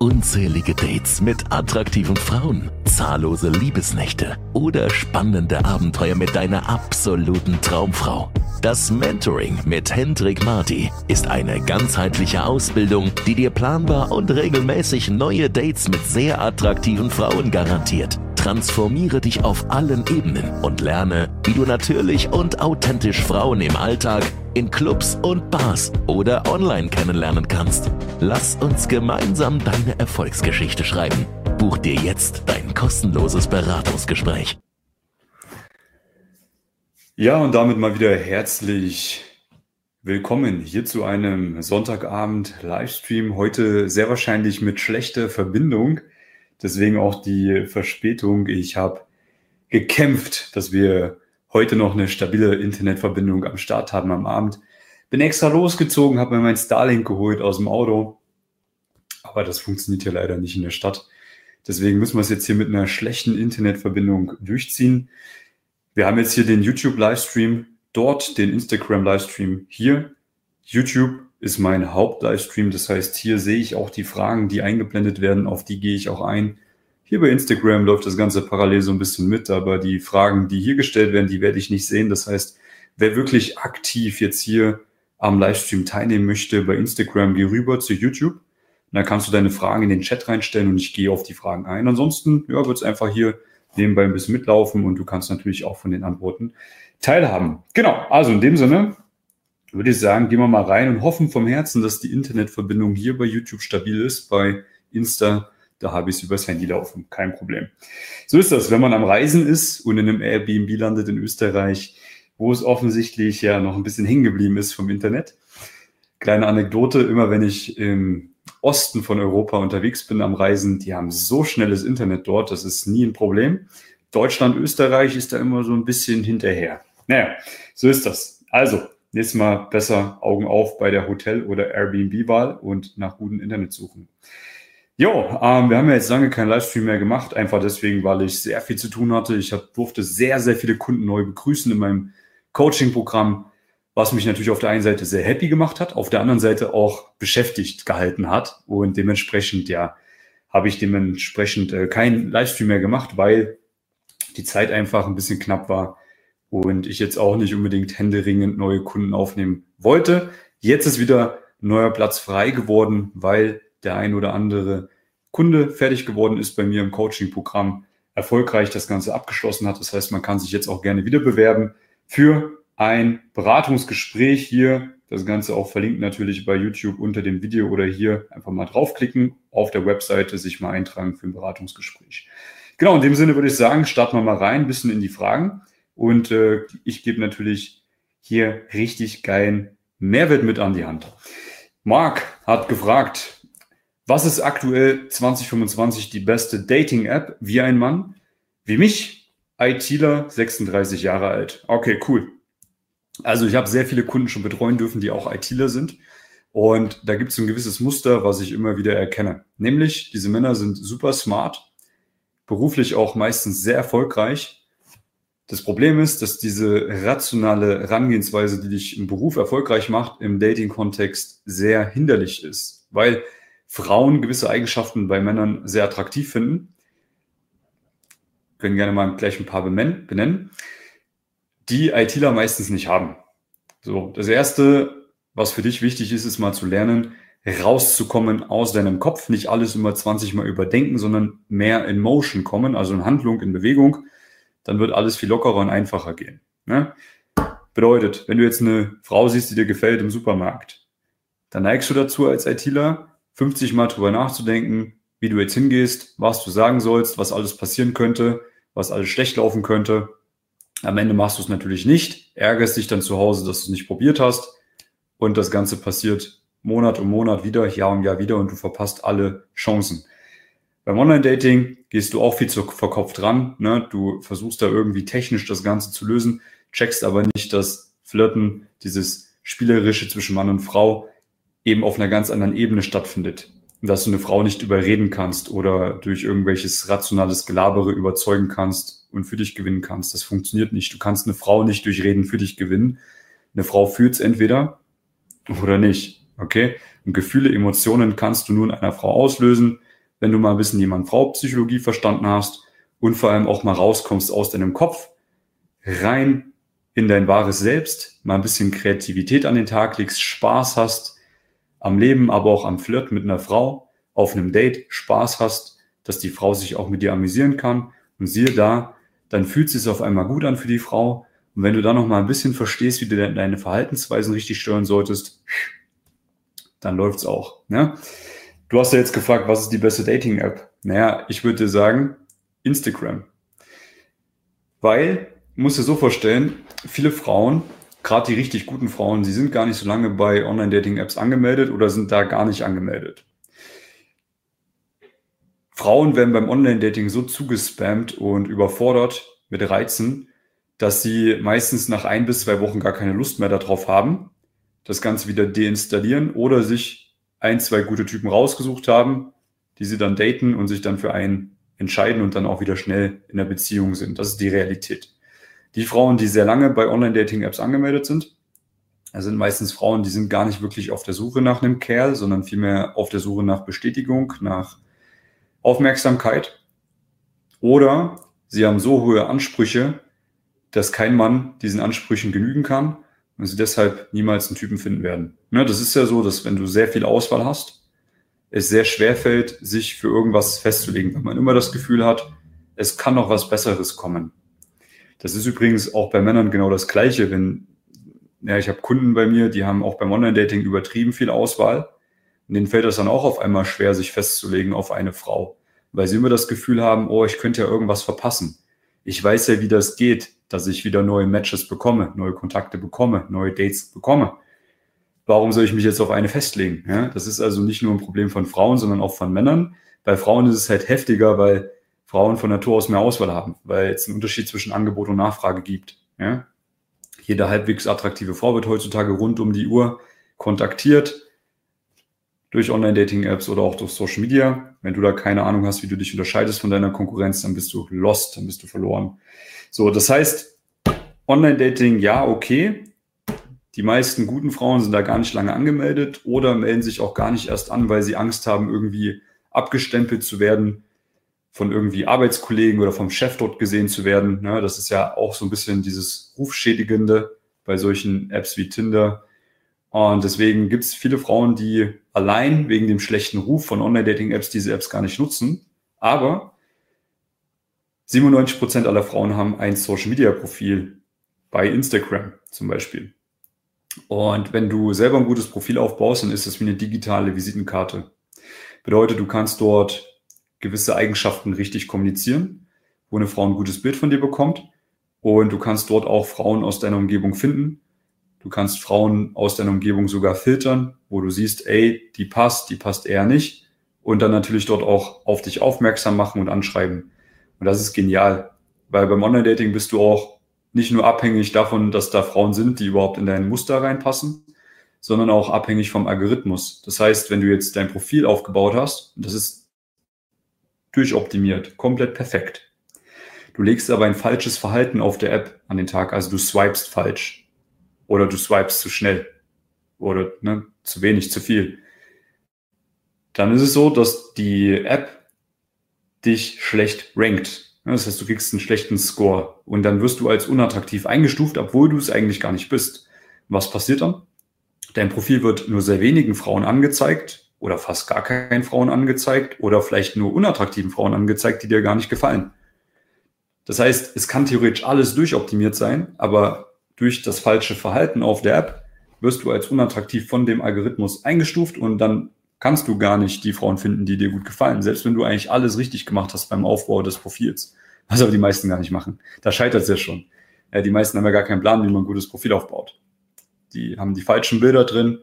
Unzählige Dates mit attraktiven Frauen, zahllose Liebesnächte oder spannende Abenteuer mit deiner absoluten Traumfrau. Das Mentoring mit Hendrik Marty ist eine ganzheitliche Ausbildung, die dir planbar und regelmäßig neue Dates mit sehr attraktiven Frauen garantiert. Transformiere dich auf allen Ebenen und lerne, wie du natürlich und authentisch Frauen im Alltag, in Clubs und Bars oder online kennenlernen kannst. Lass uns gemeinsam deine Erfolgsgeschichte schreiben. Buch dir jetzt dein kostenloses Beratungsgespräch. Ja, und damit mal wieder herzlich willkommen hier zu einem Sonntagabend Livestream. Heute sehr wahrscheinlich mit schlechter Verbindung, deswegen auch die Verspätung. Ich habe gekämpft, dass wir heute noch eine stabile Internetverbindung am Start haben am Abend. Bin extra losgezogen, habe mir mein Starlink geholt aus dem Auto, aber das funktioniert hier leider nicht in der Stadt. Deswegen müssen wir es jetzt hier mit einer schlechten Internetverbindung durchziehen. Wir haben jetzt hier den YouTube-Livestream, dort den Instagram-Livestream hier. YouTube ist mein Haupt-Livestream, das heißt, hier sehe ich auch die Fragen, die eingeblendet werden, auf die gehe ich auch ein. Hier bei Instagram läuft das Ganze parallel so ein bisschen mit, aber die Fragen, die hier gestellt werden, die werde ich nicht sehen. Das heißt, wer wirklich aktiv jetzt hier am Livestream teilnehmen möchte, bei Instagram, geh rüber zu YouTube. Und dann kannst du deine Fragen in den Chat reinstellen und ich gehe auf die Fragen ein. Ansonsten ja, wird es einfach hier nebenbei ein bisschen mitlaufen und du kannst natürlich auch von den Antworten teilhaben. Genau, also in dem Sinne würde ich sagen, gehen wir mal rein und hoffen vom Herzen, dass die Internetverbindung hier bei YouTube stabil ist. Bei Insta, da habe ich es übers Handy laufen, kein Problem. So ist das, wenn man am Reisen ist und in einem Airbnb landet in Österreich, wo es offensichtlich ja noch ein bisschen hängen geblieben ist vom Internet. Kleine Anekdote, immer wenn ich im Osten von Europa unterwegs bin am Reisen, die haben so schnelles Internet dort, das ist nie ein Problem. Deutschland, Österreich ist da immer so ein bisschen hinterher. Naja, so ist das. Also, nächstes Mal besser Augen auf bei der Hotel- oder Airbnb-Wahl und nach gutem Internet suchen. Jo, wir haben ja jetzt lange keinen Livestream mehr gemacht, einfach deswegen, weil ich sehr viel zu tun hatte. Ich durfte sehr, sehr viele Kunden neu begrüßen in meinem Coaching-Programm, was mich natürlich auf der einen Seite sehr happy gemacht hat, auf der anderen Seite auch beschäftigt gehalten hat. Und dementsprechend, ja, habe ich keinen Livestream mehr gemacht, weil die Zeit einfach ein bisschen knapp war und ich jetzt auch nicht unbedingt händeringend neue Kunden aufnehmen wollte. Jetzt ist wieder ein neuer Platz frei geworden, weil der ein oder andere Kunde fertig geworden ist bei mir im Coaching-Programm, erfolgreich das Ganze abgeschlossen hat. Das heißt, man kann sich jetzt auch gerne wieder bewerben für ein Beratungsgespräch hier. Das Ganze auch verlinkt natürlich bei YouTube unter dem Video oder hier einfach mal draufklicken, auf der Webseite sich mal eintragen für ein Beratungsgespräch. Genau, in dem Sinne würde ich sagen, starten wir mal rein, ein bisschen in die Fragen. Und ich gebe natürlich hier richtig geilen Mehrwert mit an die Hand. Marc hat gefragt, was ist aktuell 2025 die beste Dating-App wie ein Mann wie mich, ITler, 36 Jahre alt? Okay, cool. Also ich habe sehr viele Kunden schon betreuen dürfen, die auch ITler sind. Und da gibt es ein gewisses Muster, was ich immer wieder erkenne. Nämlich, diese Männer sind super smart, beruflich auch meistens sehr erfolgreich. Das Problem ist, dass diese rationale Herangehensweise, die dich im Beruf erfolgreich macht, im Dating-Kontext sehr hinderlich ist. Weil Frauen gewisse Eigenschaften bei Männern sehr attraktiv finden. Können gerne mal gleich ein paar benennen, die ITler meistens nicht haben. So, das Erste, was für dich wichtig ist, ist mal zu lernen, rauszukommen aus deinem Kopf, nicht alles immer 20 Mal überdenken, sondern mehr in Motion kommen, also in Handlung, in Bewegung, dann wird alles viel lockerer und einfacher gehen. Ne? Bedeutet, wenn du jetzt eine Frau siehst, die dir gefällt im Supermarkt, dann neigst du dazu als ITler, 50 Mal drüber nachzudenken, wie du jetzt hingehst, was du sagen sollst, was alles passieren könnte, was alles schlecht laufen könnte. Am Ende machst du es natürlich nicht, ärgerst dich dann zu Hause, dass du es nicht probiert hast und das Ganze passiert Monat um Monat wieder, Jahr um Jahr wieder und du verpasst alle Chancen. Beim Online-Dating gehst du auch viel zu verkopft ran, ne? Du versuchst da irgendwie technisch das Ganze zu lösen, checkst aber nicht, dass Flirten, dieses Spielerische zwischen Mann und Frau eben auf einer ganz anderen Ebene stattfindet. Dass du eine Frau nicht überreden kannst oder durch irgendwelches rationales Gelabere überzeugen kannst und für dich gewinnen kannst. Das funktioniert nicht. Du kannst eine Frau nicht durch Reden für dich gewinnen. Eine Frau fühlt es entweder oder nicht. Okay? Und Gefühle, Emotionen kannst du nur in einer Frau auslösen, wenn du mal ein bisschen die Mann-Frau-Psychologie verstanden hast und vor allem auch mal rauskommst aus deinem Kopf, rein in dein wahres Selbst, mal ein bisschen Kreativität an den Tag legst, Spaß hast am Leben, aber auch am Flirt mit einer Frau, auf einem Date Spaß hast, dass die Frau sich auch mit dir amüsieren kann. Und siehe da, dann fühlt es sich auf einmal gut an für die Frau. Und wenn du dann noch mal ein bisschen verstehst, wie du deine Verhaltensweisen richtig steuern solltest, dann läuft's auch. Ne? Du hast ja jetzt gefragt, was ist die beste Dating-App? Naja, ich würde dir sagen, Instagram. Weil, musst dir so vorstellen, viele Frauen, gerade die richtig guten Frauen, sie sind gar nicht so lange bei Online-Dating-Apps angemeldet oder sind da gar nicht angemeldet. Frauen werden beim Online-Dating so zugespammt und überfordert mit Reizen, dass sie meistens nach 1 bis 2 Wochen gar keine Lust mehr darauf haben, das Ganze wieder deinstallieren oder sich 1, 2 gute Typen rausgesucht haben, die sie dann daten und sich dann für einen entscheiden und dann auch wieder schnell in der Beziehung sind. Das ist die Realität. Die Frauen, die sehr lange bei Online-Dating-Apps angemeldet sind, das sind meistens Frauen, die sind gar nicht wirklich auf der Suche nach einem Kerl, sondern vielmehr auf der Suche nach Bestätigung, nach Aufmerksamkeit. Oder sie haben so hohe Ansprüche, dass kein Mann diesen Ansprüchen genügen kann und sie deshalb niemals einen Typen finden werden. Ne, das ist ja so, dass wenn du sehr viel Auswahl hast, es sehr schwer fällt, sich für irgendwas festzulegen, weil man immer das Gefühl hat, es kann noch was Besseres kommen. Das ist übrigens auch bei Männern genau das Gleiche. Ich habe Kunden bei mir, die haben auch beim Online-Dating übertrieben viel Auswahl. Und denen fällt das dann auch auf einmal schwer, sich festzulegen auf eine Frau, weil sie immer das Gefühl haben, oh, ich könnte ja irgendwas verpassen. Ich weiß ja, wie das geht, dass ich wieder neue Matches bekomme, neue Kontakte bekomme, neue Dates bekomme. Warum soll ich mich jetzt auf eine festlegen? Ja, das ist also nicht nur ein Problem von Frauen, sondern auch von Männern. Bei Frauen ist es halt heftiger, weil Frauen von Natur aus mehr Auswahl haben, weil es einen Unterschied zwischen Angebot und Nachfrage gibt. Ja? Jede halbwegs attraktive Frau wird heutzutage rund um die Uhr kontaktiert durch Online-Dating-Apps oder auch durch Social Media. Wenn du da keine Ahnung hast, wie du dich unterscheidest von deiner Konkurrenz, dann bist du lost, dann bist du verloren. So, das heißt, Online-Dating, ja, okay. Die meisten guten Frauen sind da gar nicht lange angemeldet oder melden sich auch gar nicht erst an, weil sie Angst haben, irgendwie abgestempelt zu werden, von irgendwie Arbeitskollegen oder vom Chef dort gesehen zu werden. Ne, das ist ja auch so ein bisschen dieses Rufschädigende bei solchen Apps wie Tinder. Und deswegen gibt es viele Frauen, die allein wegen dem schlechten Ruf von Online-Dating-Apps diese Apps gar nicht nutzen. Aber 97% aller Frauen haben ein Social-Media-Profil bei Instagram zum Beispiel. Und wenn du selber ein gutes Profil aufbaust, dann ist das wie eine digitale Visitenkarte. Bedeutet, du kannst dort gewisse Eigenschaften richtig kommunizieren, wo eine Frau ein gutes Bild von dir bekommt. Und du kannst dort auch Frauen aus deiner Umgebung finden. Du kannst Frauen aus deiner Umgebung sogar filtern, wo du siehst, ey, die passt eher nicht. Und dann natürlich dort auch auf dich aufmerksam machen und anschreiben. Und das ist genial, weil beim Online-Dating bist du auch nicht nur abhängig davon, dass da Frauen sind, die überhaupt in dein Muster reinpassen, sondern auch abhängig vom Algorithmus. Das heißt, wenn du jetzt dein Profil aufgebaut hast, und das ist durchoptimiert, komplett perfekt. Du legst aber ein falsches Verhalten auf der App an den Tag, also du swipest falsch oder du swipest zu schnell oder zu wenig, zu viel. Dann ist es so, dass die App dich schlecht rankt. Das heißt, du kriegst einen schlechten Score und dann wirst du als unattraktiv eingestuft, obwohl du es eigentlich gar nicht bist. Was passiert dann? Dein Profil wird nur sehr wenigen Frauen angezeigt oder fast gar keinen Frauen angezeigt oder vielleicht nur unattraktiven Frauen angezeigt, die dir gar nicht gefallen. Das heißt, es kann theoretisch alles durchoptimiert sein, aber durch das falsche Verhalten auf der App wirst du als unattraktiv von dem Algorithmus eingestuft und dann kannst du gar nicht die Frauen finden, die dir gut gefallen, selbst wenn du eigentlich alles richtig gemacht hast beim Aufbau des Profils, was aber die meisten gar nicht machen. Da scheitert es ja schon. Ja, die meisten haben ja gar keinen Plan, wie man ein gutes Profil aufbaut. Die haben die falschen Bilder drin,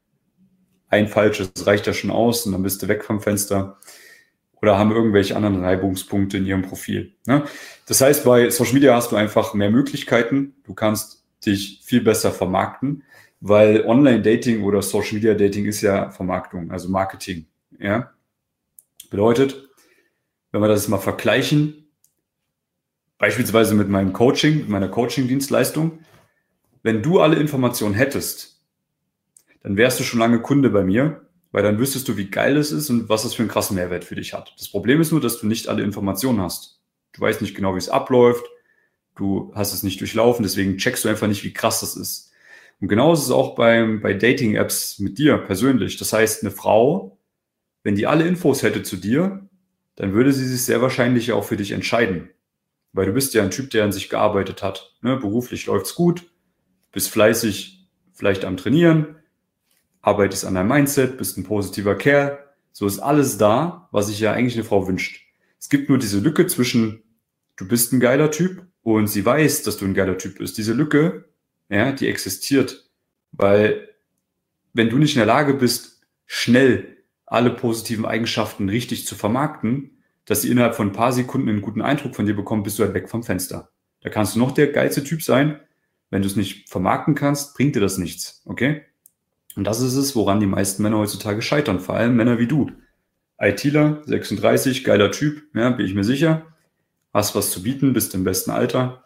ein falsches reicht ja schon aus und dann bist du weg vom Fenster oder haben irgendwelche anderen Reibungspunkte in ihrem Profil. Ne? Das heißt, bei Social Media hast du einfach mehr Möglichkeiten, du kannst dich viel besser vermarkten, weil Online-Dating oder Social-Media-Dating ist ja Vermarktung, also Marketing. Ja? Bedeutet, wenn wir das mal vergleichen, beispielsweise mit meinem Coaching, mit meiner Coaching-Dienstleistung, wenn du alle Informationen hättest, dann wärst du schon lange Kunde bei mir weil dann wüsstest du, wie geil es ist und was das für einen krassen Mehrwert für dich hat. Das Problem ist nur, dass du nicht alle Informationen hast. Du weißt nicht genau, wie es abläuft, du hast es nicht durchlaufen, deswegen checkst du einfach nicht, wie krass das ist. Und genau ist es auch bei Dating-Apps mit dir persönlich. Das heißt, eine Frau, wenn die alle Infos hätte zu dir, dann würde sie sich sehr wahrscheinlich auch für dich entscheiden. Weil du bist ja ein Typ, der an sich gearbeitet hat. Ne? Beruflich läuft's gut, bist fleißig, vielleicht am Trainieren, arbeitest an deinem Mindset, bist ein positiver Kerl. So ist alles da, was sich ja eigentlich eine Frau wünscht. Es gibt nur diese Lücke zwischen, du bist ein geiler Typ und sie weiß, dass du ein geiler Typ bist. Diese Lücke, ja, die existiert. Weil wenn du nicht in der Lage bist, schnell alle positiven Eigenschaften richtig zu vermarkten, dass sie innerhalb von ein paar Sekunden einen guten Eindruck von dir bekommen, bist du halt weg vom Fenster. Da kannst du noch der geilste Typ sein. Wenn du es nicht vermarkten kannst, bringt dir das nichts. Okay? Und das ist es, woran die meisten Männer heutzutage scheitern. Vor allem Männer wie du. ITler, 36, geiler Typ, ja, bin ich mir sicher. Hast was zu bieten, bist im besten Alter.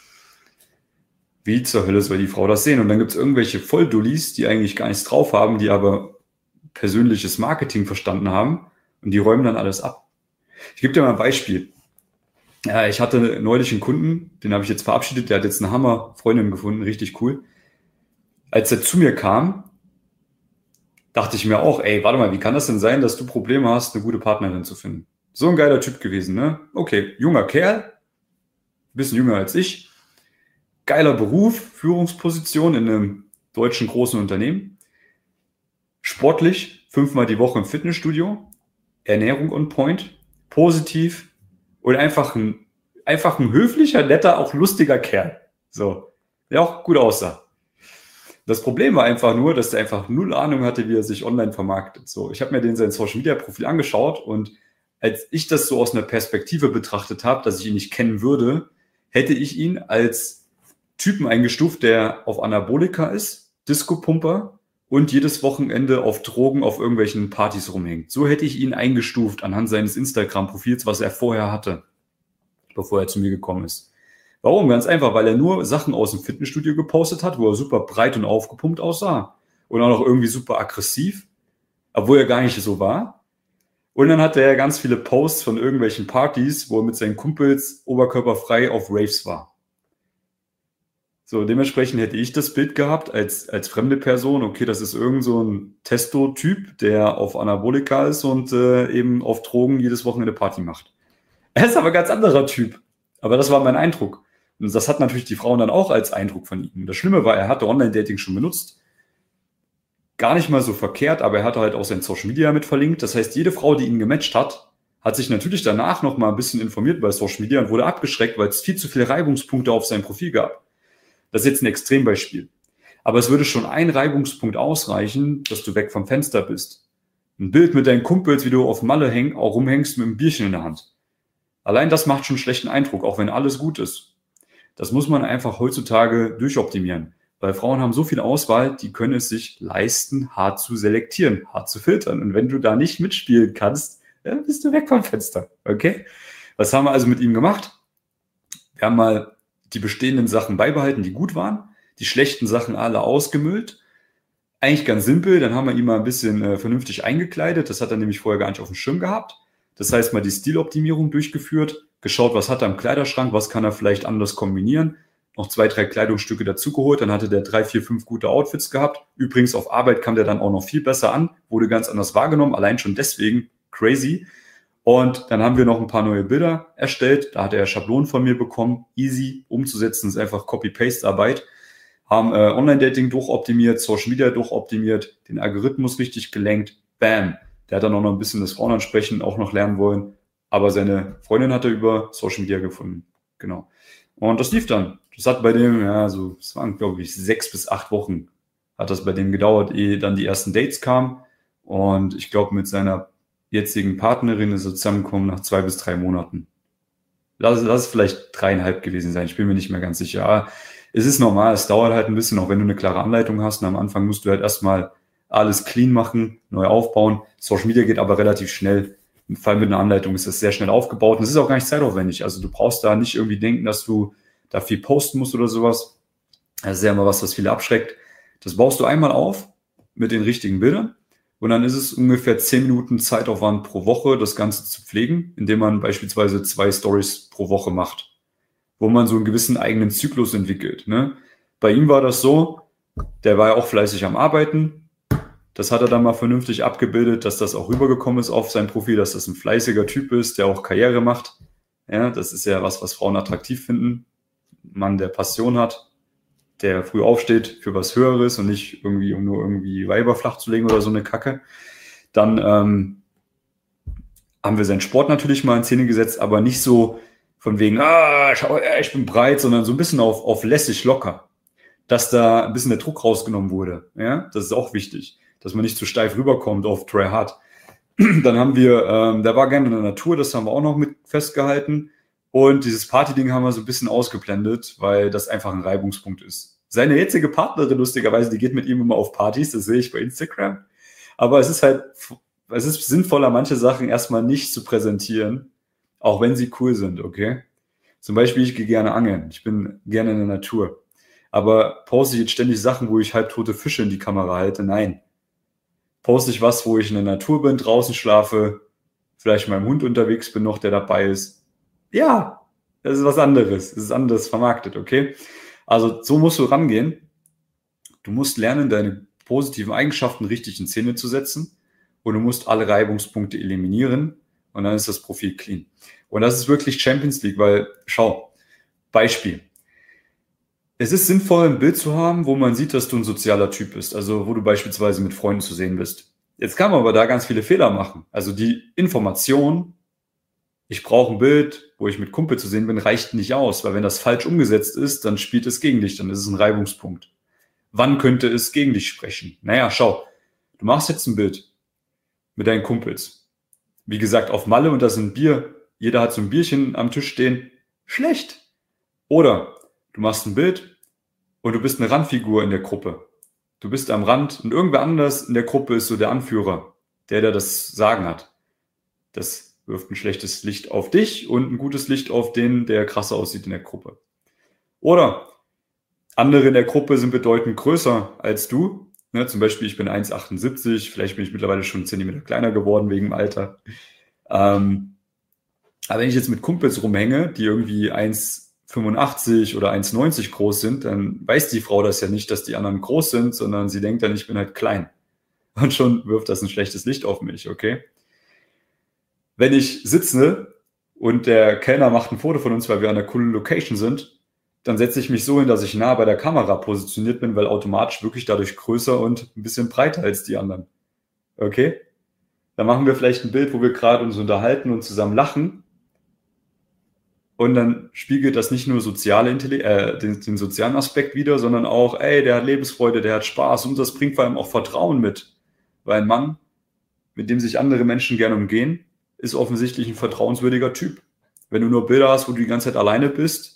Wie zur Hölle soll die Frau das sehen? Und dann gibt es irgendwelche Volldullis, die eigentlich gar nichts drauf haben, die aber persönliches Marketing verstanden haben und die räumen dann alles ab. Ich gebe dir mal ein Beispiel. Ja, ich hatte neulich einen Kunden, den habe ich jetzt verabschiedet, der hat jetzt eine Hammer-Freundin gefunden, richtig cool. Als er zu mir kam, dachte ich mir auch, ey, warte mal, wie kann das denn sein, dass du Probleme hast, eine gute Partnerin zu finden? So ein geiler Typ gewesen, ne? Okay, junger Kerl, bisschen jünger als ich, geiler Beruf, Führungsposition in einem deutschen großen Unternehmen, sportlich, 5-mal die Woche im Fitnessstudio, Ernährung on point, positiv und einfach ein höflicher, netter, auch lustiger Kerl. So, der auch gut aussah. Das Problem war einfach nur, dass der einfach null Ahnung hatte, wie er sich online vermarktet. So, ich habe mir sein Social-Media-Profil angeschaut und als ich das so aus einer Perspektive betrachtet habe, dass ich ihn nicht kennen würde, hätte ich ihn als Typen eingestuft, der auf Anabolika ist, Disco-Pumper und jedes Wochenende auf Drogen auf irgendwelchen Partys rumhängt. So hätte ich ihn eingestuft anhand seines Instagram-Profils, was er vorher hatte, bevor er zu mir gekommen ist. Warum? Ganz einfach, weil er nur Sachen aus dem Fitnessstudio gepostet hat, wo er super breit und aufgepumpt aussah. Und auch noch irgendwie super aggressiv, obwohl er gar nicht so war. Und dann hatte er ganz viele Posts von irgendwelchen Partys, wo er mit seinen Kumpels oberkörperfrei auf Raves war. So, dementsprechend hätte ich das Bild gehabt als fremde Person. Okay, das ist irgend so ein Testo-Typ, der auf Anabolika ist und eben auf Drogen jedes Wochenende Party macht. Er ist aber ein ganz anderer Typ. Aber das war mein Eindruck. Und das hat natürlich die Frauen dann auch als Eindruck von ihm. Das Schlimme war, er hatte Online-Dating schon benutzt. Gar nicht mal so verkehrt, aber er hatte halt auch sein Social Media mit verlinkt. Das heißt, jede Frau, die ihn gematcht hat, hat sich natürlich danach noch mal ein bisschen informiert bei Social Media und wurde abgeschreckt, weil es viel zu viele Reibungspunkte auf seinem Profil gab. Das ist jetzt ein Extrembeispiel. Aber es würde schon ein Reibungspunkt ausreichen, dass du weg vom Fenster bist. Ein Bild mit deinen Kumpels, wie du auf Malle auch rumhängst mit einem Bierchen in der Hand. Allein das macht schon einen schlechten Eindruck, auch wenn alles gut ist. Das muss man einfach heutzutage durchoptimieren. Weil Frauen haben so viel Auswahl, die können es sich leisten, hart zu selektieren, hart zu filtern. Und wenn du da nicht mitspielen kannst, dann bist du weg vom Fenster. Okay? Was haben wir also mit ihm gemacht? Wir haben mal die bestehenden Sachen beibehalten, die gut waren, die schlechten Sachen alle ausgemüllt. Eigentlich ganz simpel, dann haben wir ihn mal ein bisschen vernünftig eingekleidet. Das hat er nämlich vorher gar nicht auf dem Schirm gehabt. Das heißt, mal die Stiloptimierung durchgeführt, geschaut, was hat er im Kleiderschrank, was kann er vielleicht anders kombinieren, noch 2, 3 Kleidungsstücke dazugeholt, dann hatte der 3, 4, 5 gute Outfits gehabt. Übrigens auf Arbeit kam der dann auch noch viel besser an, wurde ganz anders wahrgenommen, allein schon deswegen crazy. Und dann haben wir noch ein paar neue Bilder erstellt, da hat er Schablonen von mir bekommen, easy umzusetzen, ist einfach Copy-Paste-Arbeit. Haben Online-Dating durchoptimiert, Social Media durchoptimiert, den Algorithmus richtig gelenkt, bam. Der hat dann auch noch ein bisschen das Frauenansprechen auch noch lernen wollen. Aber seine Freundin hat er über Social Media gefunden. Genau. Und das lief dann. Das hat bei dem, ja, so, es waren, glaube ich, 6 bis 8 Wochen hat das bei dem gedauert, ehe dann die ersten Dates kamen. Und ich glaube, mit seiner jetzigen Partnerin ist er zusammengekommen nach 2 bis 3 Monaten. Lass es vielleicht 3,5 gewesen sein. Ich bin mir nicht mehr ganz sicher. Aber es ist normal. Es dauert halt ein bisschen, auch wenn du eine klare Anleitung hast. Und am Anfang musst du halt erstmal alles clean machen, neu aufbauen. Social Media geht aber relativ schnell. Im Fall mit einer Anleitung ist das sehr schnell aufgebaut. Und es ist auch gar nicht zeitaufwendig. Also du brauchst da nicht irgendwie denken, dass du da viel posten musst oder sowas. Das ist ja immer was viele abschreckt. Das baust du einmal auf mit den richtigen Bildern. Und dann ist es ungefähr 10 Minuten Zeitaufwand pro Woche, das Ganze zu pflegen, indem man beispielsweise 2 Stories pro Woche macht, wo man so einen gewissen eigenen Zyklus entwickelt. Ne? Bei ihm war das so, der war ja auch fleißig am Arbeiten. Das hat er dann mal vernünftig abgebildet, dass das auch rübergekommen ist auf sein Profil, dass das ein fleißiger Typ ist, der auch Karriere macht. Ja, das ist ja was Frauen attraktiv finden. Ein Mann, der Passion hat, der früh aufsteht für was Höheres und nicht irgendwie, um nur irgendwie Weiber flach zu legen oder so eine Kacke. Dann haben wir seinen Sport natürlich mal in Szene gesetzt, aber nicht so von wegen, schau, ich bin breit, sondern so ein bisschen auf lässig locker, dass da ein bisschen der Druck rausgenommen wurde. Ja, das ist auch wichtig, dass man nicht zu steif rüberkommt auf try hard. Dann haben wir, der war gerne in der Natur, das haben wir auch noch mit festgehalten. Und dieses Party-Ding haben wir so ein bisschen ausgeblendet, weil das einfach ein Reibungspunkt ist. Seine jetzige Partnerin, lustigerweise, die geht mit ihm immer auf Partys, das sehe ich bei Instagram. Aber es ist sinnvoller, manche Sachen erstmal nicht zu präsentieren, auch wenn sie cool sind, okay? Zum Beispiel, ich gehe gerne angeln, ich bin gerne in der Natur. Aber poste ich jetzt ständig Sachen, wo ich halbtote Fische in die Kamera halte? Nein. Poste ich was, wo ich in der Natur bin, draußen schlafe, vielleicht mit meinem Hund unterwegs bin noch, der dabei ist? Ja, das ist was anderes. Das ist anders vermarktet, okay? Also so musst du rangehen. Du musst lernen, deine positiven Eigenschaften richtig in Szene zu setzen und du musst alle Reibungspunkte eliminieren und dann ist das Profil clean. Und das ist wirklich Champions League, weil, schau, Beispiel. Es ist sinnvoll, ein Bild zu haben, wo man sieht, dass du ein sozialer Typ bist, also wo du beispielsweise mit Freunden zu sehen bist. Jetzt kann man aber da ganz viele Fehler machen. Also die Information, ich brauche ein Bild, wo ich mit Kumpel zu sehen bin, reicht nicht aus, weil wenn das falsch umgesetzt ist, dann spielt es gegen dich, dann ist es ein Reibungspunkt. Wann könnte es gegen dich sprechen? Naja, schau, du machst jetzt ein Bild mit deinen Kumpels. Wie gesagt, auf Malle und da sind Bier, jeder hat so ein Bierchen am Tisch stehen. Schlecht. Oder du machst ein Bild und du bist eine Randfigur in der Gruppe. Du bist am Rand und irgendwer anders in der Gruppe ist so der Anführer, der das Sagen hat. Das wirft ein schlechtes Licht auf dich und ein gutes Licht auf den, der krasser aussieht in der Gruppe. Oder andere in der Gruppe sind bedeutend größer als du. Ne, zum Beispiel, ich bin 1,78, vielleicht bin ich mittlerweile schon 1 Zentimeter kleiner geworden wegen dem Alter. Aber wenn ich jetzt mit Kumpels rumhänge, die irgendwie 1,85 oder 1,90 groß sind, dann weiß die Frau das ja nicht, dass die anderen groß sind, sondern sie denkt dann, ich bin halt klein. Und schon wirft das ein schlechtes Licht auf mich, okay? Wenn ich sitze und der Kellner macht ein Foto von uns, weil wir an einer coolen Location sind, dann setze ich mich so hin, dass ich nah bei der Kamera positioniert bin, weil automatisch wirklich dadurch größer und ein bisschen breiter als die anderen. Okay? Dann machen wir vielleicht ein Bild, wo wir gerade uns unterhalten und zusammen lachen. Und dann spiegelt das nicht nur den sozialen Aspekt wider, sondern auch, ey, der hat Lebensfreude, der hat Spaß und das bringt vor allem auch Vertrauen mit. Weil ein Mann, mit dem sich andere Menschen gerne umgehen, ist offensichtlich ein vertrauenswürdiger Typ. Wenn du nur Bilder hast, wo du die ganze Zeit alleine bist,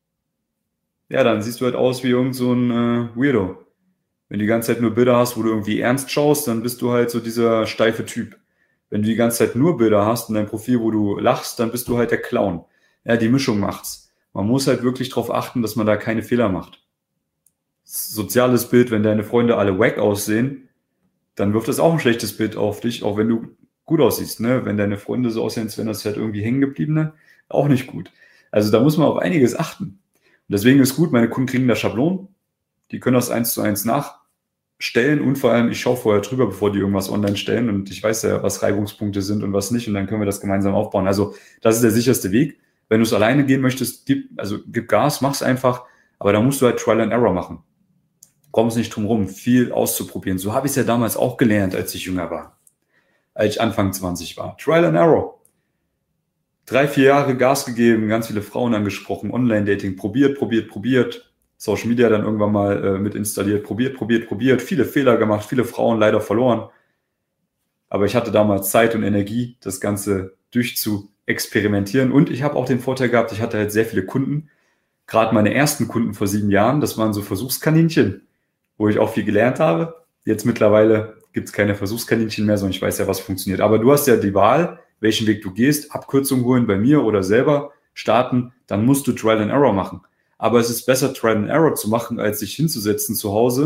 ja, dann siehst du halt aus wie irgend so ein Weirdo. Wenn du die ganze Zeit nur Bilder hast, wo du irgendwie ernst schaust, dann bist du halt so dieser steife Typ. Wenn du die ganze Zeit nur Bilder hast in deinem Profil, wo du lachst, dann bist du halt der Clown. Ja, die Mischung macht's. Man muss halt wirklich darauf achten, dass man da keine Fehler macht. Soziales Bild, wenn deine Freunde alle wack aussehen, dann wirft das auch ein schlechtes Bild auf dich, auch wenn du gut aussiehst. Ne? Wenn deine Freunde so aussehen, als wären das halt irgendwie hängen gebliebene, auch nicht gut. Also da muss man auf einiges achten. Und deswegen ist gut, meine Kunden kriegen da Schablonen, die können das 1:1 nachstellen und vor allem, ich schaue vorher drüber, bevor die irgendwas online stellen und ich weiß ja, was Reibungspunkte sind und was nicht und dann können wir das gemeinsam aufbauen. Also das ist der sicherste Weg. Wenn du es alleine gehen möchtest, gib Gas, mach's einfach, aber da musst du halt Trial and Error machen. Kommst nicht drum rum, viel auszuprobieren. So habe ich es ja damals auch gelernt, als ich jünger war, als ich Anfang 20 war. Trial and Error. 3-4 Jahre Gas gegeben, ganz viele Frauen angesprochen, Online-Dating, probiert. Social Media dann irgendwann mal mit installiert, probiert. Viele Fehler gemacht, viele Frauen leider verloren. Aber ich hatte damals Zeit und Energie, das Ganze durchzuexperimentieren. Und ich habe auch den Vorteil gehabt, ich hatte halt sehr viele Kunden. Gerade meine ersten Kunden vor 7 Jahren, das waren so Versuchskaninchen, wo ich auch viel gelernt habe. Jetzt mittlerweile gibt es keine Versuchskaninchen mehr, sondern ich weiß ja, was funktioniert. Aber du hast ja die Wahl, welchen Weg du gehst, Abkürzung holen bei mir oder selber starten, dann musst du Trial and Error machen. Aber es ist besser, Trial and Error zu machen, als sich hinzusetzen zu Hause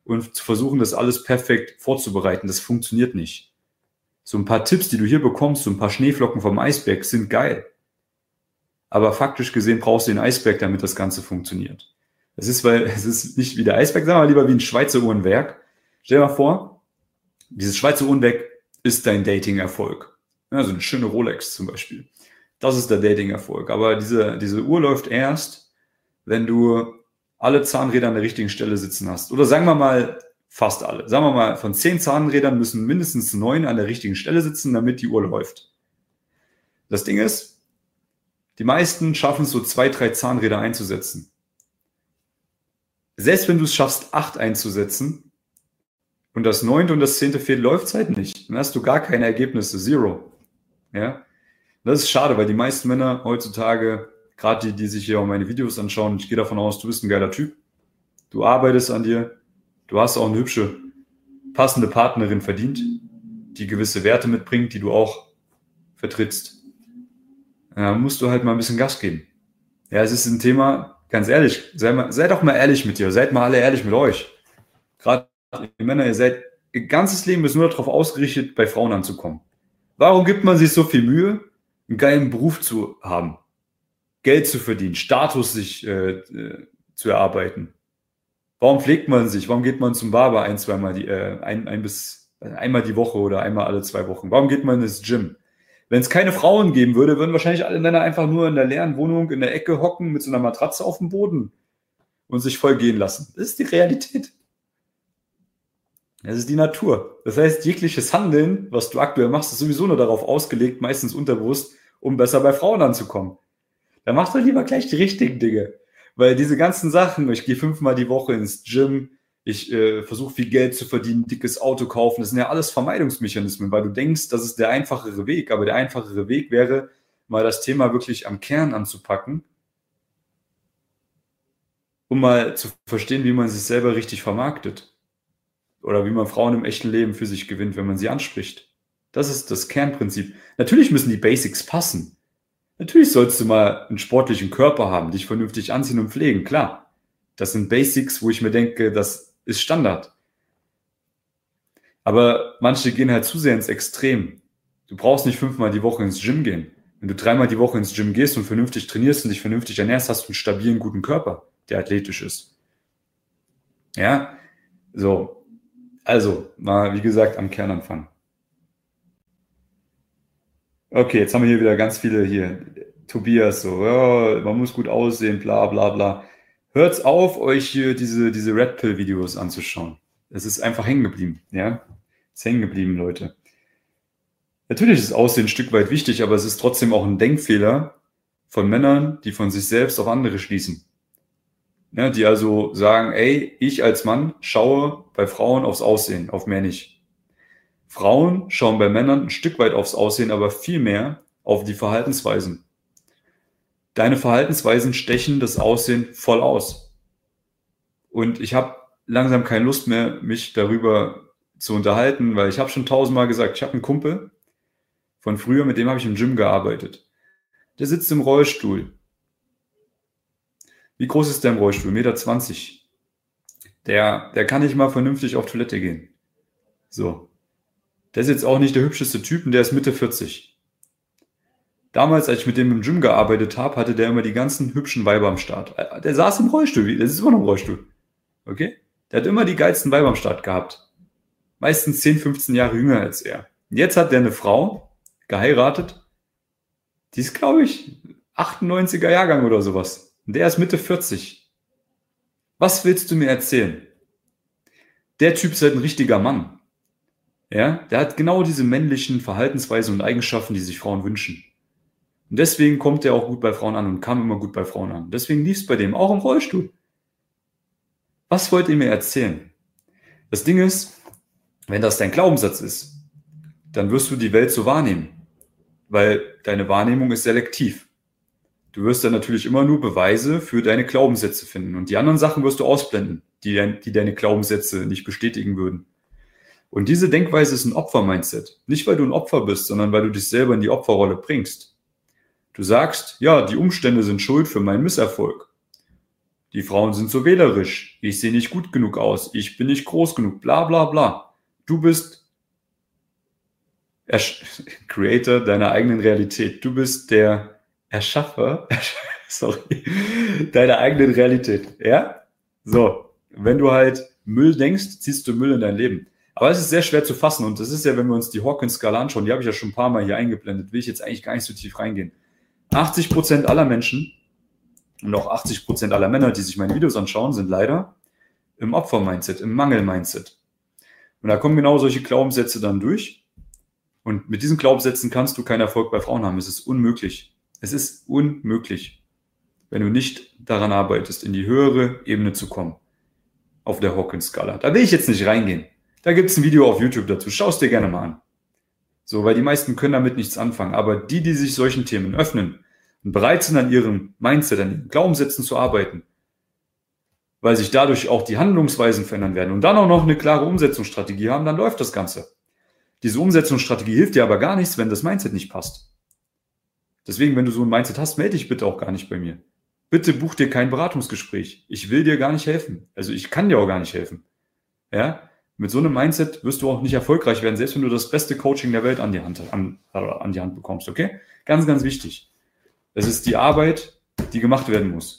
und zu versuchen, das alles perfekt vorzubereiten. Das funktioniert nicht. So ein paar Tipps, die du hier bekommst, so ein paar Schneeflocken vom Eisberg sind geil. Aber faktisch gesehen brauchst du den Eisberg, damit das Ganze funktioniert. Es ist nicht wie der Eisberg, sagen wir lieber wie ein Schweizer Uhrenwerk. Stell dir mal vor, dieses Schweizer Uhrenwerk ist dein Dating-Erfolg. Ja, so eine schöne Rolex zum Beispiel. Das ist der Dating-Erfolg. Aber diese Uhr läuft erst, wenn du alle Zahnräder an der richtigen Stelle sitzen hast. Oder sagen wir mal fast alle. Sagen wir mal, von 10 Zahnrädern müssen mindestens 9 an der richtigen Stelle sitzen, damit die Uhr läuft. Das Ding ist, die meisten schaffen es so 2, 3 Zahnräder einzusetzen. Selbst wenn du es schaffst, 8 einzusetzen und das 9. und das 10. fehlt, läuft es halt nicht. Dann hast du gar keine Ergebnisse, 0. Ja? Das ist schade, weil die meisten Männer heutzutage, gerade die sich hier auch meine Videos anschauen, ich gehe davon aus, du bist ein geiler Typ, du arbeitest an dir, du hast auch eine hübsche, passende Partnerin verdient, die gewisse Werte mitbringt, die du auch vertrittst. Da musst du halt mal ein bisschen Gas geben. Ja, es ist ein Thema, ganz ehrlich, seid doch mal ehrlich mit dir, seid mal alle ehrlich mit euch. Gerade die Männer, ihr ganzes Leben ist nur darauf ausgerichtet, bei Frauen anzukommen. Warum gibt man sich so viel Mühe, einen geilen Beruf zu haben, Geld zu verdienen, Status sich zu erarbeiten? Warum pflegt man sich? Warum geht man zum Barber einmal die Woche oder einmal alle 2 Wochen? Warum geht man ins Gym? Wenn es keine Frauen geben würde, würden wahrscheinlich alle Männer einfach nur in der leeren Wohnung in der Ecke hocken mit so einer Matratze auf dem Boden und sich voll gehen lassen. Das ist die Realität. Das ist die Natur. Das heißt, jegliches Handeln, was du aktuell machst, ist sowieso nur darauf ausgelegt, meistens unterbewusst, um besser bei Frauen anzukommen. Dann mach doch lieber gleich die richtigen Dinge. Weil diese ganzen Sachen, ich gehe 5-mal die Woche ins Gym, ich versuche viel Geld zu verdienen, dickes Auto kaufen, das sind ja alles Vermeidungsmechanismen, weil du denkst, das ist der einfachere Weg. Aber der einfachere Weg wäre, mal das Thema wirklich am Kern anzupacken, um mal zu verstehen, wie man sich selber richtig vermarktet. Oder wie man Frauen im echten Leben für sich gewinnt, wenn man sie anspricht. Das ist das Kernprinzip. Natürlich müssen die Basics passen. Natürlich sollst du mal einen sportlichen Körper haben, dich vernünftig anziehen und pflegen, klar. Das sind Basics, wo ich mir denke, das ist Standard. Aber manche gehen halt zu sehr ins Extrem. Du brauchst nicht 5-mal die Woche ins Gym gehen. Wenn du 3-mal die Woche ins Gym gehst und vernünftig trainierst und dich vernünftig ernährst, hast du einen stabilen, guten Körper, der athletisch ist. Ja, so. Also, mal, wie gesagt, am Kern anfangen. Okay, jetzt haben wir hier wieder ganz viele hier. Tobias, so, ja, man muss gut aussehen, bla bla bla. Hört's auf, euch hier diese Red Pill-Videos anzuschauen. Es ist einfach hängen geblieben, ja. Es ist hängen geblieben, Leute. Natürlich ist Aussehen ein Stück weit wichtig, aber es ist trotzdem auch ein Denkfehler von Männern, die von sich selbst auf andere schließen. Ja, die also sagen, ey, ich als Mann schaue bei Frauen aufs Aussehen, auf mehr nicht. Frauen schauen bei Männern ein Stück weit aufs Aussehen, aber viel mehr auf die Verhaltensweisen. Deine Verhaltensweisen stechen das Aussehen voll aus. Und ich habe langsam keine Lust mehr, mich darüber zu unterhalten, weil ich habe schon 1000-mal gesagt, ich habe einen Kumpel von früher, mit dem habe ich im Gym gearbeitet. Der sitzt im Rollstuhl. Wie groß ist der im Rollstuhl? 1,20 Meter. Der kann nicht mal vernünftig auf Toilette gehen. So. Der ist jetzt auch nicht der hübscheste Typ und der ist Mitte 40. Damals, als ich mit dem im Gym gearbeitet habe, hatte der immer die ganzen hübschen Weiber am Start. Der saß im Rollstuhl, der ist immer noch im Rollstuhl. Okay? Der hat immer die geilsten Weiber am Start gehabt. Meistens 10, 15 Jahre jünger als er. Und jetzt hat der eine Frau geheiratet. Die ist, glaube ich, 98er Jahrgang oder sowas. Und der ist Mitte 40. Was willst du mir erzählen? Der Typ ist halt ein richtiger Mann. Ja, der hat genau diese männlichen Verhaltensweisen und Eigenschaften, die sich Frauen wünschen. Und deswegen kommt der auch gut bei Frauen an und kam immer gut bei Frauen an. Deswegen lief es bei dem auch im Rollstuhl. Was wollt ihr mir erzählen? Das Ding ist, wenn das dein Glaubenssatz ist, dann wirst du die Welt so wahrnehmen. Weil deine Wahrnehmung ist selektiv. Du wirst dann natürlich immer nur Beweise für deine Glaubenssätze finden. Und die anderen Sachen wirst du ausblenden, die deine Glaubenssätze nicht bestätigen würden. Und diese Denkweise ist ein Opfer-Mindset. Nicht, weil du ein Opfer bist, sondern weil du dich selber in die Opferrolle bringst. Du sagst, ja, die Umstände sind schuld für meinen Misserfolg. Die Frauen sind so wählerisch. Ich sehe nicht gut genug aus. Ich bin nicht groß genug. Bla bla bla. Du bist Creator deiner eigenen Realität. Du bist der Erschaffer, sorry, deiner eigenen Realität. Ja? So, wenn du halt Müll denkst, ziehst du Müll in dein Leben. Aber es ist sehr schwer zu fassen und das ist ja, wenn wir uns die Hawkins-Skala anschauen, die habe ich ja schon ein paar Mal hier eingeblendet, will ich jetzt eigentlich gar nicht so tief reingehen. 80% aller Menschen und auch 80% aller Männer, die sich meine Videos anschauen, sind leider im Opfer-Mindset, im Mangel-Mindset. Und da kommen genau solche Glaubenssätze dann durch. Und mit diesen Glaubenssätzen kannst du keinen Erfolg bei Frauen haben. Es ist unmöglich. Es ist unmöglich, wenn du nicht daran arbeitest, in die höhere Ebene zu kommen. Auf der Hawkins-Skala. Da will ich jetzt nicht reingehen. Da gibt es ein Video auf YouTube dazu. Schau es dir gerne mal an. So, weil die meisten können damit nichts anfangen. Aber die sich solchen Themen öffnen und bereit sind, an ihrem Mindset, an ihren Glaubenssätzen zu arbeiten, weil sich dadurch auch die Handlungsweisen verändern werden und dann auch noch eine klare Umsetzungsstrategie haben, dann läuft das Ganze. Diese Umsetzungsstrategie hilft dir aber gar nichts, wenn das Mindset nicht passt. Deswegen, wenn du so ein Mindset hast, melde dich bitte auch gar nicht bei mir. Bitte buch dir kein Beratungsgespräch. Ich will dir gar nicht helfen. Also ich kann dir auch gar nicht helfen. Ja? Mit so einem Mindset wirst du auch nicht erfolgreich werden, selbst wenn du das beste Coaching der Welt an die Hand bekommst. Okay? Ganz, ganz wichtig. Es ist die Arbeit, die gemacht werden muss.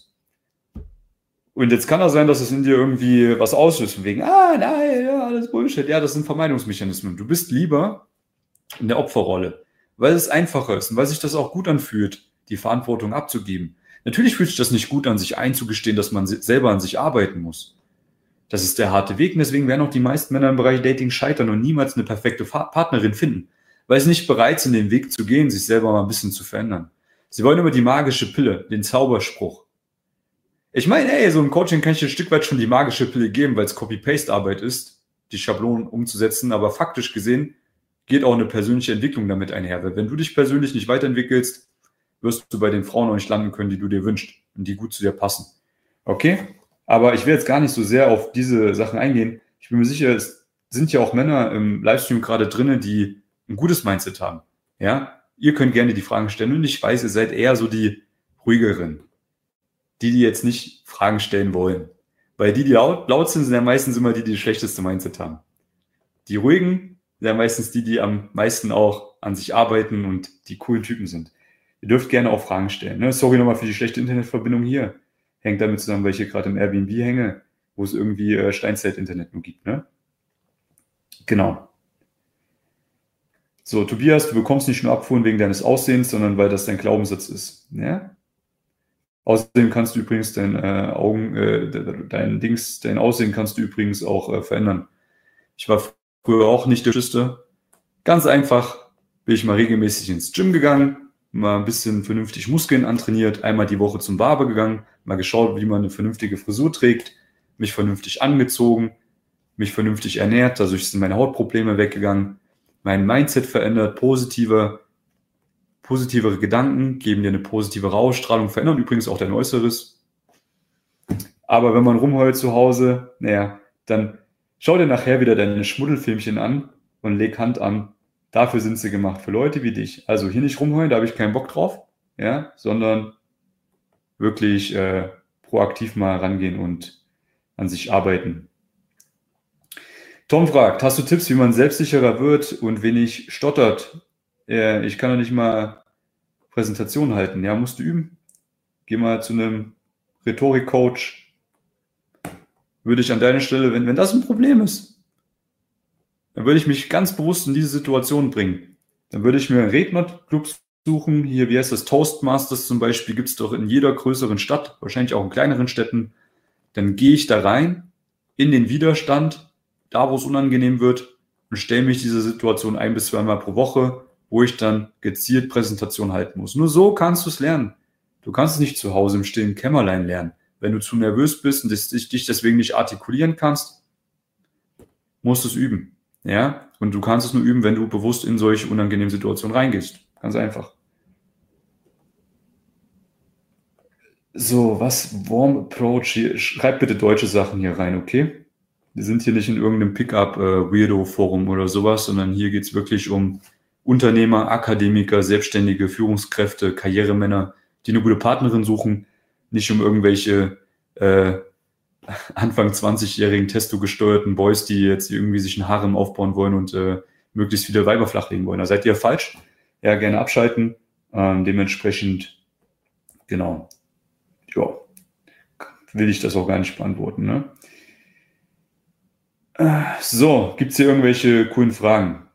Und jetzt kann das sein, dass es in dir irgendwie was auslöst, von wegen, nein, ja, alles Bullshit. Ja, das sind Vermeidungsmechanismen. Du bist lieber in der Opferrolle, weil es einfacher ist und weil sich das auch gut anfühlt, die Verantwortung abzugeben. Natürlich fühlt sich das nicht gut an, sich einzugestehen, dass man selber an sich arbeiten muss. Das ist der harte Weg und deswegen werden auch die meisten Männer im Bereich Dating scheitern und niemals eine perfekte Partnerin finden, weil sie nicht bereit sind, den Weg zu gehen, sich selber mal ein bisschen zu verändern. Sie wollen immer die magische Pille, den Zauberspruch. Ich meine, so ein Coaching kann ich dir ein Stück weit schon die magische Pille geben, weil es Copy-Paste-Arbeit ist, die Schablonen umzusetzen, aber faktisch gesehen geht auch eine persönliche Entwicklung damit einher. Weil wenn du dich persönlich nicht weiterentwickelst, wirst du bei den Frauen auch nicht landen können, die du dir wünschst und die gut zu dir passen. Okay? Aber ich will jetzt gar nicht so sehr auf diese Sachen eingehen. Ich bin mir sicher, es sind ja auch Männer im Livestream gerade drin, die ein gutes Mindset haben. Ja? Ihr könnt gerne die Fragen stellen und ich weiß, ihr seid eher so die ruhigeren. Die jetzt nicht Fragen stellen wollen. Weil die laut sind ja meistens immer die das schlechteste Mindset haben. Die ruhigen sind ja meistens die am meisten auch an sich arbeiten und die coolen Typen sind. Ihr dürft gerne auch Fragen stellen. Ne? Sorry nochmal für die schlechte Internetverbindung hier. Hängt damit zusammen, weil ich hier gerade im Airbnb hänge, wo es irgendwie Steinzeit-Internet nur gibt. Ne? Genau. So, Tobias, du bekommst nicht nur Abfuhren wegen deines Aussehens, sondern weil das dein Glaubenssatz ist. Ja? Außerdem kannst du übrigens dein Aussehen kannst du übrigens auch verändern. Ich war früher auch nicht der Schüsse. Ganz einfach bin ich mal regelmäßig ins Gym gegangen, mal ein bisschen vernünftig Muskeln antrainiert, einmal die Woche zum Barber gegangen, mal geschaut, wie man eine vernünftige Frisur trägt, mich vernünftig angezogen, mich vernünftig ernährt, dadurch sind meine Hautprobleme weggegangen, mein Mindset verändert, positivere Gedanken geben dir eine positivere Ausstrahlung, verändern übrigens auch dein Äußeres. Aber wenn man rumheult zu Hause, dann schau dir nachher wieder deine Schmuddelfilmchen an und leg Hand an. Dafür sind sie gemacht, für Leute wie dich. Also hier nicht rumheulen, da habe ich keinen Bock drauf, ja, sondern wirklich proaktiv mal rangehen und an sich arbeiten. Tom fragt, hast du Tipps, wie man selbstsicherer wird und wenig stottert? Ich kann doch nicht mal Präsentation halten. Ja, musst du üben. Geh mal zu einem Rhetorik-Coach. Würde ich an deiner Stelle, wenn das ein Problem ist, dann würde ich mich ganz bewusst in diese Situation bringen. Dann würde ich mir einen Rednerclub suchen. Hier, wie heißt das? Toastmasters zum Beispiel gibt es doch in jeder größeren Stadt, wahrscheinlich auch in kleineren Städten. Dann gehe ich da rein, in den Widerstand, da wo es unangenehm wird und stelle mich dieser Situation 1 bis 2 Mal pro Woche, wo ich dann gezielt Präsentation halten muss. Nur so kannst du es lernen. Du kannst es nicht zu Hause im stillen Kämmerlein lernen. Wenn du zu nervös bist und dich deswegen nicht artikulieren kannst, musst du es üben. Ja? Und du kannst es nur üben, wenn du bewusst in solche unangenehmen Situationen reingehst. Ganz einfach. So, Warm Approach hier? Schreib bitte deutsche Sachen hier rein, okay? Wir sind hier nicht in irgendeinem Pickup-Weirdo-Forum oder sowas, sondern hier geht es wirklich um Unternehmer, Akademiker, Selbstständige, Führungskräfte, Karrieremänner, die eine gute Partnerin suchen, nicht um irgendwelche Anfang 20-jährigen testo-gesteuerten Boys, die jetzt irgendwie sich ein Harem aufbauen wollen und möglichst viele Weiber flachlegen wollen. Da seid ihr falsch. Ja, gerne abschalten. Dementsprechend, genau, ja, will ich das auch gar nicht beantworten. Ne? So, gibt es hier irgendwelche coolen Fragen?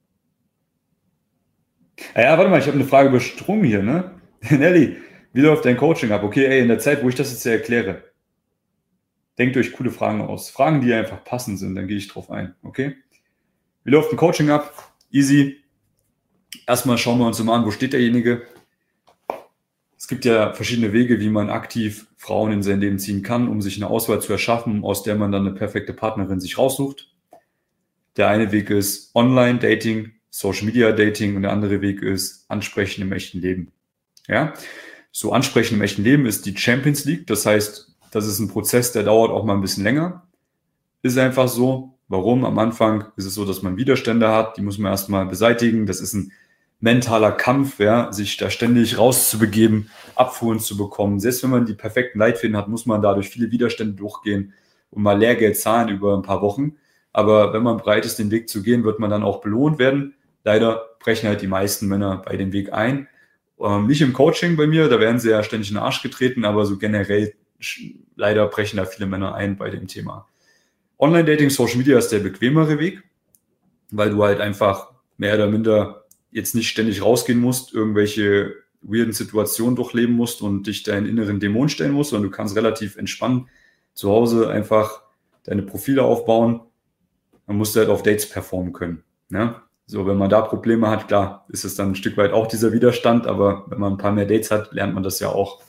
Ja, warte mal, ich habe eine Frage übersprungen hier, ne? Nelly, wie läuft dein Coaching ab? Okay, ey, in der Zeit, wo ich das jetzt hier erkläre, denkt euch coole Fragen aus. Fragen, die einfach passend sind, dann gehe ich drauf ein, okay? Wie läuft ein Coaching ab? Easy. Erstmal schauen wir uns mal an, wo steht derjenige? Es gibt ja verschiedene Wege, wie man aktiv Frauen in sein Leben ziehen kann, um sich eine Auswahl zu erschaffen, aus der man dann eine perfekte Partnerin sich raussucht. Der eine Weg ist Online-Dating, Social-Media-Dating und der andere Weg ist Ansprechen im echten Leben. Ja? So, Ansprechen im echten Leben ist die Champions League. Das heißt, das ist ein Prozess, der dauert auch mal ein bisschen länger. Ist einfach so. Warum? Am Anfang ist es so, dass man Widerstände hat, die muss man erstmal beseitigen. Das ist ein mentaler Kampf, ja, sich da ständig rauszubegeben, Abfuhren zu bekommen. Selbst wenn man die perfekten Leitfäden hat, muss man dadurch viele Widerstände durchgehen und mal Lehrgeld zahlen über ein paar Wochen. Aber wenn man bereit ist, den Weg zu gehen, wird man dann auch belohnt werden. Leider brechen halt die meisten Männer bei dem Weg ein. Nicht im Coaching bei mir, da werden sie ja ständig in den Arsch getreten, aber so generell leider brechen da viele Männer ein bei dem Thema. Online-Dating, Social Media ist der bequemere Weg, weil du halt einfach mehr oder minder jetzt nicht ständig rausgehen musst, irgendwelche weirden Situationen durchleben musst und dich deinen inneren Dämon stellen musst, sondern du kannst relativ entspannt zu Hause einfach deine Profile aufbauen. Man muss halt auf Dates performen können. Ne? So, wenn man da Probleme hat, klar, ist es dann ein Stück weit auch dieser Widerstand, aber wenn man ein paar mehr Dates hat, lernt man das ja auch.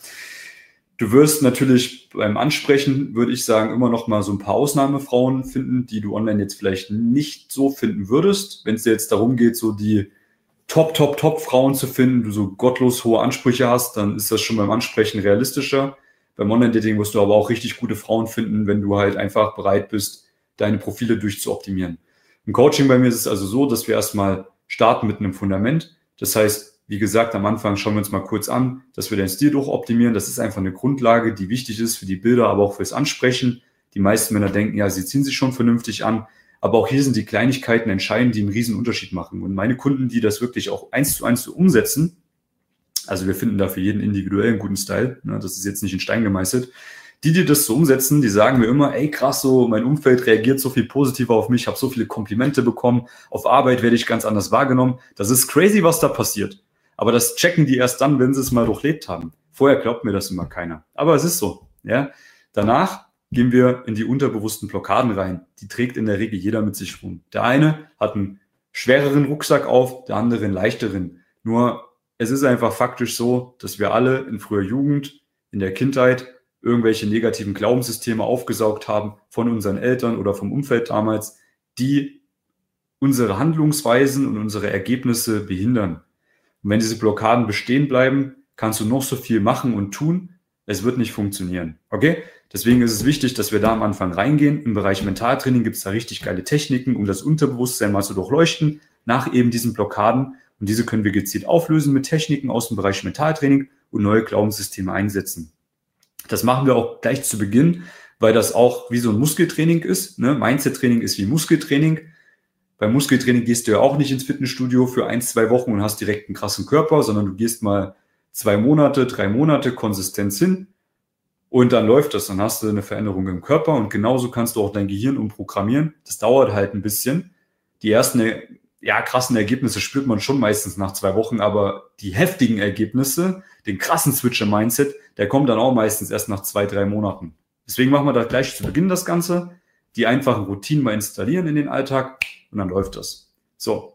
Du wirst natürlich beim Ansprechen, würde ich sagen, immer noch mal so ein paar Ausnahmefrauen finden, die du online jetzt vielleicht nicht so finden würdest. Wenn es dir jetzt darum geht, so die Top-Frauen zu finden, du so gottlos hohe Ansprüche hast, dann ist das schon beim Ansprechen realistischer. Beim Online-Dating wirst du aber auch richtig gute Frauen finden, wenn du halt einfach bereit bist, deine Profile durchzuoptimieren. Im Coaching bei mir ist es also so, dass wir erstmal starten mit einem Fundament. Das heißt, wie gesagt, am Anfang schauen wir uns mal kurz an, dass wir den Stil durchoptimieren. Das ist einfach eine Grundlage, die wichtig ist für die Bilder, aber auch fürs Ansprechen. Die meisten Männer denken, ja, sie ziehen sich schon vernünftig an. Aber auch hier sind die Kleinigkeiten entscheidend, die einen riesen Unterschied machen. Und meine Kunden, die das wirklich auch 1:1 so umsetzen, also wir finden da für jeden individuell einen guten Style, ne, das ist jetzt nicht in Stein gemeißelt, die das so umsetzen, die sagen mir immer, ey krass, so mein Umfeld reagiert so viel positiver auf mich, ich habe so viele Komplimente bekommen, auf Arbeit werde ich ganz anders wahrgenommen. Das ist crazy, was da passiert. Aber das checken die erst dann, wenn sie es mal durchlebt haben. Vorher glaubt mir das immer keiner. Aber es ist so. Ja. Danach gehen wir in die unterbewussten Blockaden rein. Die trägt in der Regel jeder mit sich rum. Der eine hat einen schwereren Rucksack auf, der andere einen leichteren. Nur es ist einfach faktisch so, dass wir alle in früher Jugend, in der Kindheit irgendwelche negativen Glaubenssysteme aufgesaugt haben von unseren Eltern oder vom Umfeld damals, die unsere Handlungsweisen und unsere Ergebnisse behindern. Und wenn diese Blockaden bestehen bleiben, kannst du noch so viel machen und tun, es wird nicht funktionieren. Okay? Deswegen ist es wichtig, dass wir da am Anfang reingehen. Im Bereich Mentaltraining gibt es da richtig geile Techniken, um das Unterbewusstsein mal zu durchleuchten, nach eben diesen Blockaden. Und diese können wir gezielt auflösen mit Techniken aus dem Bereich Mentaltraining und neue Glaubenssysteme einsetzen. Das machen wir auch gleich zu Beginn, weil das auch wie so ein Muskeltraining ist. Ne? Mindset-Training ist wie Muskeltraining. Beim Muskeltraining gehst du ja auch nicht ins Fitnessstudio für 1-2 Wochen und hast direkt einen krassen Körper, sondern du gehst mal 2 Monate, 3 Monate Konsistenz hin und dann läuft das. Dann hast du eine Veränderung im Körper und genauso kannst du auch dein Gehirn umprogrammieren. Das dauert halt ein bisschen. Die ersten krassen Ergebnisse spürt man schon meistens nach 2 Wochen, aber die heftigen Ergebnisse, den krassen Switch im Mindset, der kommt dann auch meistens erst nach 2-3 Monaten. Deswegen machen wir da gleich zu Beginn das Ganze, die einfachen Routinen mal installieren in den Alltag und dann läuft das. So,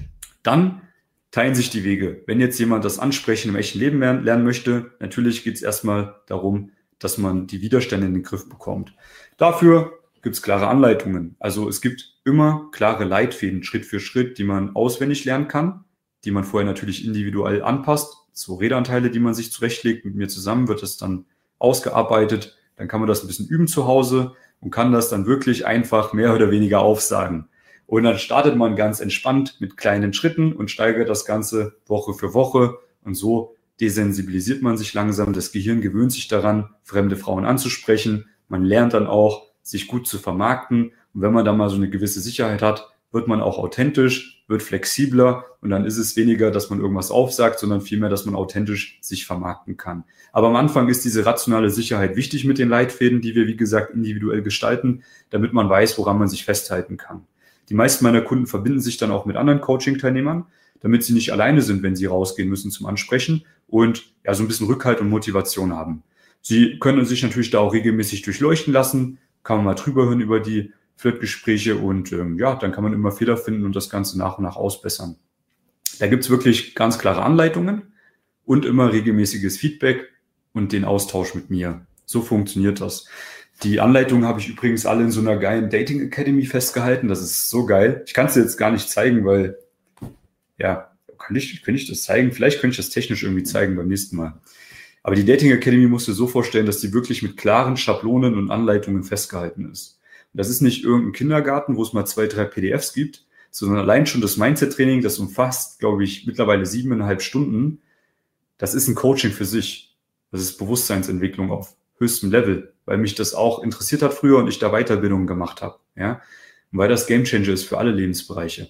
dann teilen sich die Wege. Wenn jetzt jemand das Ansprechen im echten Leben lernen möchte, natürlich geht es erstmal darum, dass man die Widerstände in den Griff bekommt. Dafür gibt es klare Anleitungen. Also es gibt immer klare Leitfäden, Schritt für Schritt, die man auswendig lernen kann, die man vorher natürlich individuell anpasst. So Redeanteile, die man sich zurechtlegt. Mit mir zusammen wird das dann ausgearbeitet. Dann kann man das ein bisschen üben zu Hause und kann das dann wirklich einfach mehr oder weniger aufsagen. Und dann startet man ganz entspannt mit kleinen Schritten und steigert das Ganze Woche für Woche. Und so desensibilisiert man sich langsam, das Gehirn gewöhnt sich daran, fremde Frauen anzusprechen, man lernt dann auch, sich gut zu vermarkten und wenn man dann mal so eine gewisse Sicherheit hat, wird man auch authentisch, wird flexibler und dann ist es weniger, dass man irgendwas aufsagt, sondern vielmehr, dass man authentisch sich vermarkten kann. Aber am Anfang ist diese rationale Sicherheit wichtig mit den Leitfäden, die wir, wie gesagt, individuell gestalten, damit man weiß, woran man sich festhalten kann. Die meisten meiner Kunden verbinden sich dann auch mit anderen Coaching-Teilnehmern, damit sie nicht alleine sind, wenn sie rausgehen müssen zum Ansprechen und ja, so ein bisschen Rückhalt und Motivation haben. Sie können sich natürlich da auch regelmäßig durchleuchten lassen, kann man mal drüber hören über die Flirtgespräche und ja, dann kann man immer Fehler finden und das Ganze nach und nach ausbessern. Da gibt's wirklich ganz klare Anleitungen und immer regelmäßiges Feedback und den Austausch mit mir. So funktioniert das. Die Anleitungen habe ich übrigens alle in so einer geilen Dating Academy festgehalten. Das ist so geil. Ich kann es dir jetzt gar nicht zeigen, weil, ja, kann ich das zeigen? Vielleicht könnte ich das technisch irgendwie zeigen beim nächsten Mal. Aber die Dating Academy musst du dir so vorstellen, dass die wirklich mit klaren Schablonen und Anleitungen festgehalten ist. Und das ist nicht irgendein Kindergarten, wo es mal 2, 3 PDFs gibt, sondern allein schon das Mindset-Training, das umfasst, glaube ich, mittlerweile 7,5 Stunden. Das ist ein Coaching für sich. Das ist Bewusstseinsentwicklung auf höchstem Level, weil mich das auch interessiert hat früher und ich da Weiterbildungen gemacht habe. Ja? Und weil das Gamechanger ist für alle Lebensbereiche.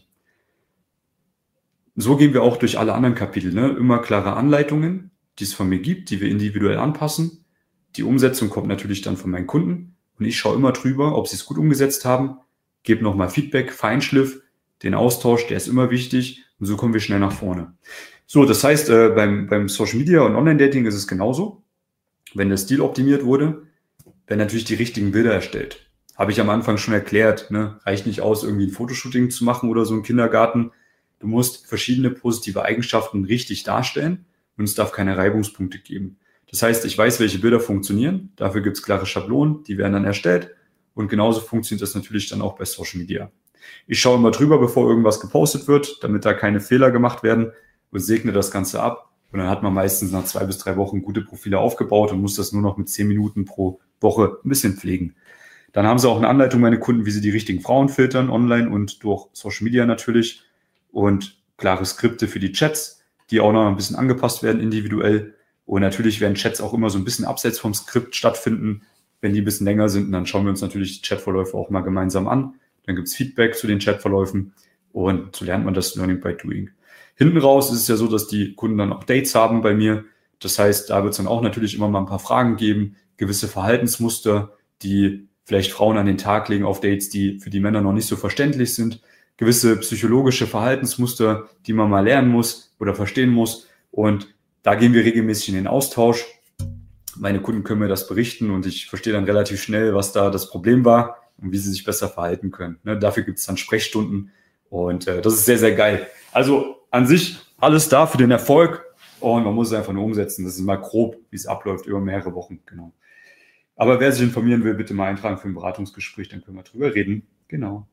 So gehen wir auch durch alle anderen Kapitel. Ne? Immer klare Anleitungen, die es von mir gibt, die wir individuell anpassen. Die Umsetzung kommt natürlich dann von meinen Kunden und ich schaue immer drüber, ob sie es gut umgesetzt haben, gebe nochmal Feedback, Feinschliff, den Austausch, der ist immer wichtig und so kommen wir schnell nach vorne. So, das heißt, beim Social Media und Online-Dating ist es genauso. Wenn der Stil optimiert wurde, werden natürlich die richtigen Bilder erstellt. Habe ich am Anfang schon erklärt, ne? Reicht nicht aus, irgendwie ein Fotoshooting zu machen oder so im Kindergarten. Du musst verschiedene positive Eigenschaften richtig darstellen und es darf keine Reibungspunkte geben. Das heißt, ich weiß, welche Bilder funktionieren. Dafür gibt es klare Schablonen, die werden dann erstellt. Und genauso funktioniert das natürlich dann auch bei Social Media. Ich schaue immer drüber, bevor irgendwas gepostet wird, damit da keine Fehler gemacht werden und segne das Ganze ab. Und dann hat man meistens nach 2 bis 3 Wochen gute Profile aufgebaut und muss das nur noch mit 10 Minuten pro Woche ein bisschen pflegen. Dann haben sie auch eine Anleitung, meine Kunden, wie sie die richtigen Frauen filtern, online und durch Social Media natürlich. Und klare Skripte für die Chats, die auch noch ein bisschen angepasst werden individuell. Und natürlich werden Chats auch immer so ein bisschen abseits vom Skript stattfinden, wenn die ein bisschen länger sind. Und dann schauen wir uns natürlich die Chatverläufe auch mal gemeinsam an. Dann gibt es Feedback zu den Chatverläufen und so lernt man das Learning by Doing. Hinten raus ist es ja so, dass die Kunden dann auch Dates haben bei mir. Das heißt, da wird es dann auch natürlich immer mal ein paar Fragen geben, gewisse Verhaltensmuster, die vielleicht Frauen an den Tag legen auf Dates, die für die Männer noch nicht so verständlich sind. Gewisse psychologische Verhaltensmuster, die man mal lernen muss oder verstehen muss. Und da gehen wir regelmäßig in den Austausch. Meine Kunden können mir das berichten und ich verstehe dann relativ schnell, was da das Problem war und wie sie sich besser verhalten können. Ne, dafür gibt es dann Sprechstunden und das ist sehr, sehr geil. Also an sich alles da für den Erfolg und man muss es einfach nur umsetzen. Das ist mal grob, wie es abläuft über mehrere Wochen. Genau. Aber wer sich informieren will, bitte mal eintragen für ein Beratungsgespräch, dann können wir drüber reden. Genau.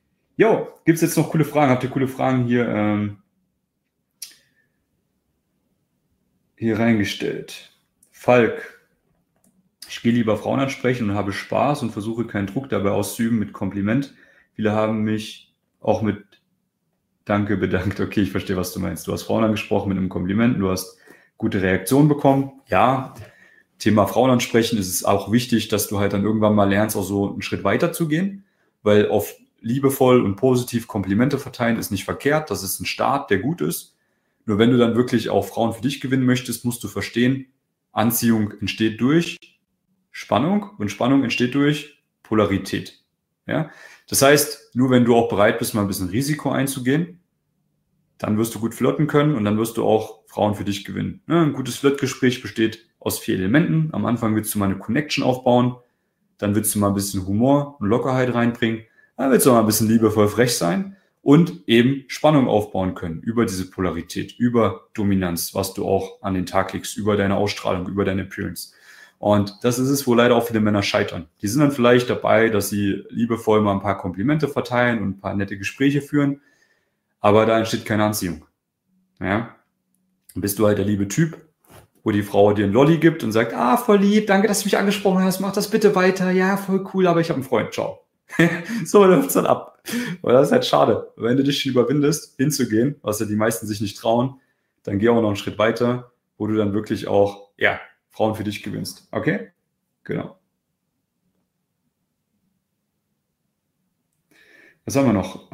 Jo, gibt es jetzt noch coole Fragen? Habt ihr coole Fragen hier reingestellt? Falk, ich gehe lieber Frauen ansprechen und habe Spaß und versuche keinen Druck dabei auszuüben mit Kompliment. Viele haben mich auch mit Danke bedankt. Okay, ich verstehe, was du meinst. Du hast Frauen angesprochen mit einem Kompliment, du hast gute Reaktionen bekommen. Ja, Thema Frauen ansprechen ist es auch wichtig, dass du halt dann irgendwann mal lernst, auch so einen Schritt weiter zu gehen, weil auf liebevoll und positiv Komplimente verteilen ist nicht verkehrt. Das ist ein Start, der gut ist. Nur wenn du dann wirklich auch Frauen für dich gewinnen möchtest, musst du verstehen, Anziehung entsteht durch Spannung und Spannung entsteht durch Polarität. Ja? Das heißt, nur wenn du auch bereit bist, mal ein bisschen Risiko einzugehen, dann wirst du gut flirten können und dann wirst du auch Frauen für dich gewinnen. Ja, ein gutes Flirtgespräch besteht aus 4 Elementen. Am Anfang willst du mal eine Connection aufbauen, dann willst du mal ein bisschen Humor und Lockerheit reinbringen, dann willst du mal ein bisschen liebevoll frech sein und eben Spannung aufbauen können über diese Polarität, über Dominanz, was du auch an den Tag legst, über deine Ausstrahlung, über deine Appearance. Und das ist es, wo leider auch viele Männer scheitern. Die sind dann vielleicht dabei, dass sie liebevoll mal ein paar Komplimente verteilen und ein paar nette Gespräche führen, aber da entsteht keine Anziehung. Ja? Dann bist du halt der liebe Typ, wo die Frau dir einen Lolli gibt und sagt, voll lieb, danke, dass du mich angesprochen hast, mach das bitte weiter, ja, voll cool, aber ich habe einen Freund, ciao. So läuft's dann ab. Und das ist halt schade. Wenn du dich schon überwindest, hinzugehen, was ja die meisten sich nicht trauen, dann geh auch noch einen Schritt weiter wo du dann wirklich auch, ja, Frauen für dich gewinnst. Okay? Genau. Was haben wir noch?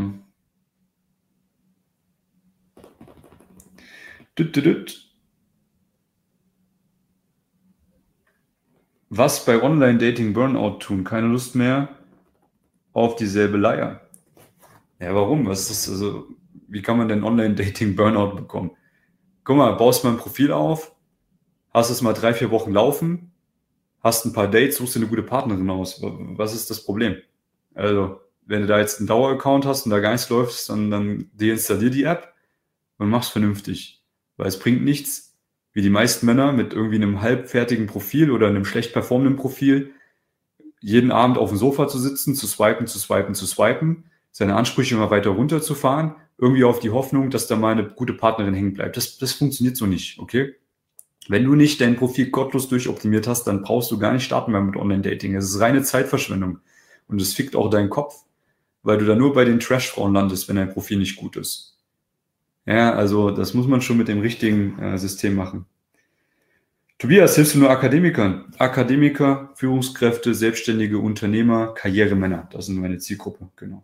Was bei Online-Dating Burnout tun? Keine Lust mehr auf dieselbe Leier. Ja, warum? Was ist das? Also, wie kann man denn Online-Dating Burnout bekommen? Guck mal, baust mal ein Profil auf, hast es mal 3-4 Wochen laufen, hast ein paar Dates, suchst dir eine gute Partnerin aus. Was ist das Problem? Also, wenn du da jetzt einen Daueraccount hast und da gar nichts läuft, dann deinstallier die App und mach's vernünftig. Weil es bringt nichts, wie die meisten Männer mit irgendwie einem halbfertigen Profil oder einem schlecht performenden Profil jeden Abend auf dem Sofa zu sitzen, zu swipen, seine Ansprüche immer weiter runterzufahren, irgendwie auf die Hoffnung, dass da mal eine gute Partnerin hängen bleibt. Das funktioniert so nicht, okay? Wenn du nicht dein Profil gottlos durchoptimiert hast, dann brauchst du gar nicht starten mehr mit Online-Dating. Es ist reine Zeitverschwendung. Und es fickt auch deinen Kopf, weil du da nur bei den Trash-Frauen landest, wenn dein Profil nicht gut ist. Ja, also das muss man schon mit dem richtigen System machen. Tobias, hilfst du nur Akademikern? Akademiker, Führungskräfte, selbstständige Unternehmer, Karrieremänner. Das sind meine Zielgruppe, genau.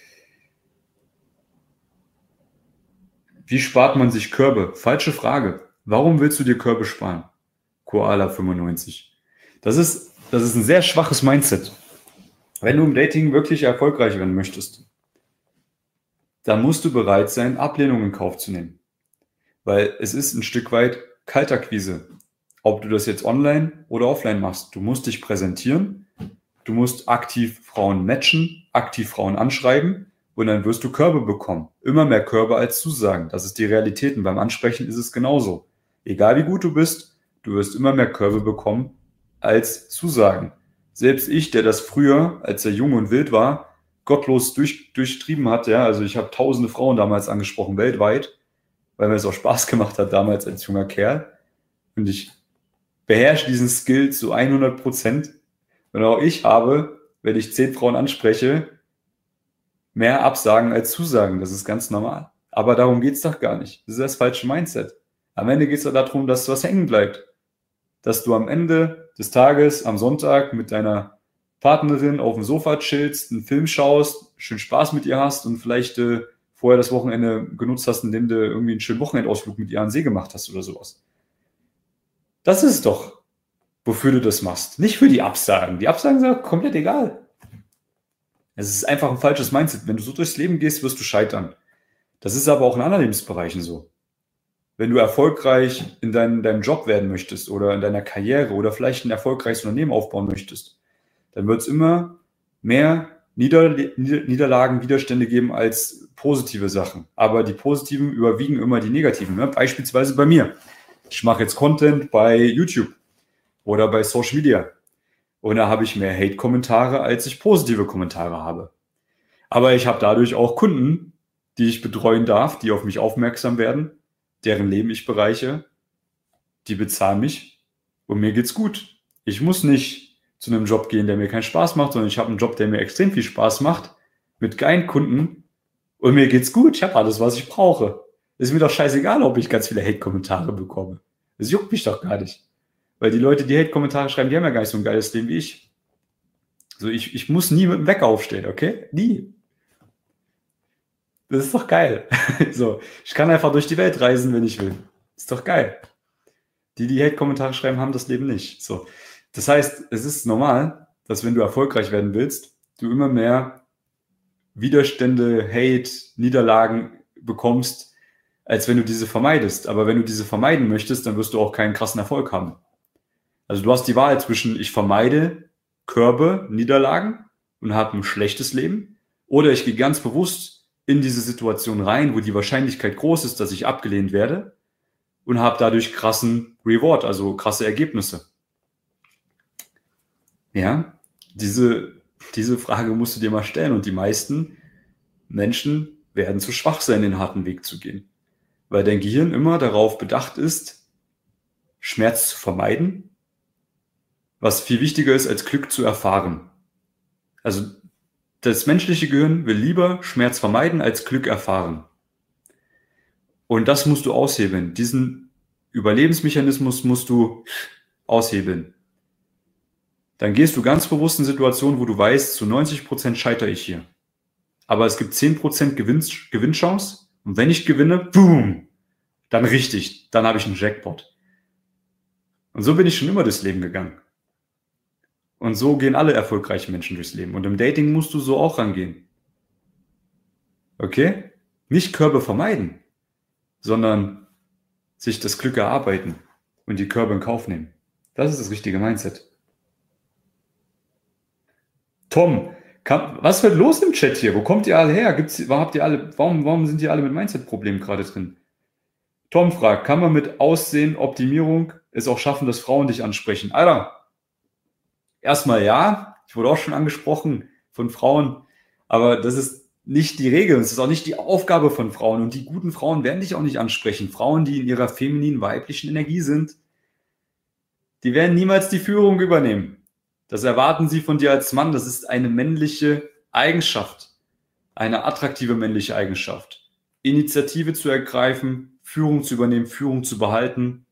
Wie spart man sich Körbe? Falsche Frage. Warum willst du dir Körbe sparen? Koala 95. Das ist ein sehr schwaches Mindset. Wenn du im Dating wirklich erfolgreich werden möchtest, dann musst du bereit sein, Ablehnung in Kauf zu nehmen. Weil es ist ein Stück weit Kaltakquise. Ob du das jetzt online oder offline machst. Du musst dich präsentieren, du musst aktiv Frauen matchen, aktiv Frauen anschreiben und dann wirst du Körbe bekommen. Immer mehr Körbe als Zusagen. Das ist die Realität und beim Ansprechen ist es genauso. Egal wie gut du bist, du wirst immer mehr Körbe bekommen als Zusagen. Selbst ich, der das früher, als er jung und wild war, gottlos durchtrieben hat, ja, also ich habe tausende Frauen damals angesprochen, weltweit, weil mir es auch Spaß gemacht hat damals als junger Kerl und ich beherrsche diesen Skill zu 100%. Und auch ich habe, wenn ich 10 Frauen anspreche, mehr Absagen als Zusagen. Das ist ganz normal. Aber darum geht's doch gar nicht. Das ist das falsche Mindset. Am Ende geht's doch darum, dass was hängen bleibt. Dass du am Ende des Tages, am Sonntag mit deiner Partnerin auf dem Sofa chillst, einen Film schaust, schön Spaß mit ihr hast und vielleicht vorher das Wochenende genutzt hast, indem du irgendwie einen schönen Wochenendausflug mit ihr an den See gemacht hast oder sowas. Das ist doch, wofür du das machst. Nicht für die Absagen. Die Absagen sind komplett egal. Es ist einfach ein falsches Mindset. Wenn du so durchs Leben gehst, wirst du scheitern. Das ist aber auch in anderen Lebensbereichen so. Wenn du erfolgreich in deinem Job werden möchtest oder in deiner Karriere oder vielleicht ein erfolgreiches Unternehmen aufbauen möchtest, dann wird es immer mehr Niederlagen, Widerstände geben als positive Sachen. Aber die positiven überwiegen immer die negativen. Ne? Beispielsweise bei mir. Ich mache jetzt Content bei YouTube oder bei Social Media. Und da habe ich mehr Hate-Kommentare, als ich positive Kommentare habe. Aber ich habe dadurch auch Kunden, die ich betreuen darf, die auf mich aufmerksam werden, deren Leben ich bereiche, die bezahlen mich und mir geht's gut. Ich muss nicht zu einem Job gehen, der mir keinen Spaß macht, sondern ich habe einen Job, der mir extrem viel Spaß macht, mit geilen Kunden und mir geht's gut. Ich habe alles, was ich brauche. Ist mir doch scheißegal, ob ich ganz viele Hate-Kommentare bekomme. Das juckt mich doch gar nicht. Weil die Leute, die Hate-Kommentare schreiben, die haben ja gar nicht so ein geiles Leben wie ich. So, ich muss nie mit dem Wecker aufstehen, okay? Nie. Das ist doch geil. So, ich kann einfach durch die Welt reisen, wenn ich will. Ist doch geil. Die Hate-Kommentare schreiben, haben das Leben nicht. So. Das heißt, es ist normal, dass wenn du erfolgreich werden willst, du immer mehr Widerstände, Hate, Niederlagen bekommst, als wenn du diese vermeidest. Aber wenn du diese vermeiden möchtest, dann wirst du auch keinen krassen Erfolg haben. Also du hast die Wahl zwischen, ich vermeide Körbe, Niederlagen und habe ein schlechtes Leben, oder ich gehe ganz bewusst in diese Situation rein, wo die Wahrscheinlichkeit groß ist, dass ich abgelehnt werde und habe dadurch krassen Reward, also krasse Ergebnisse. Ja, diese Frage musst du dir mal stellen und die meisten Menschen werden zu schwach sein, den harten Weg zu gehen, weil dein Gehirn immer darauf bedacht ist, Schmerz zu vermeiden, was viel wichtiger ist, als Glück zu erfahren. Also das menschliche Gehirn will lieber Schmerz vermeiden, als Glück erfahren. Und das musst du aushebeln. Diesen Überlebensmechanismus musst du aushebeln. Dann gehst du ganz bewusst in Situationen, wo du weißt, zu 90% scheitere ich hier. Aber es gibt 10% Gewinnchance. Und wenn ich gewinne, boom, dann richtig, dann habe ich einen Jackpot. Und so bin ich schon immer durchs Leben gegangen. Und so gehen alle erfolgreichen Menschen durchs Leben. Und im Dating musst du so auch rangehen. Okay? Nicht Körbe vermeiden, sondern sich das Glück erarbeiten und die Körbe in Kauf nehmen. Das ist das richtige Mindset. Tom, was wird los im Chat hier? Wo kommt ihr alle her? Warum sind ihr alle mit Mindset-Problemen gerade drin? Tom fragt, kann man mit Aussehen, Optimierung es auch schaffen, dass Frauen dich ansprechen? Alter, erstmal ja, ich wurde auch schon angesprochen von Frauen, aber das ist nicht die Regel, es ist auch nicht die Aufgabe von Frauen und die guten Frauen werden dich auch nicht ansprechen. Frauen, die in ihrer femininen, weiblichen Energie sind, die werden niemals die Führung übernehmen. Das erwarten sie von dir als Mann, das ist eine männliche Eigenschaft, eine attraktive männliche Eigenschaft. Initiative zu ergreifen, Führung zu übernehmen, Führung zu behalten.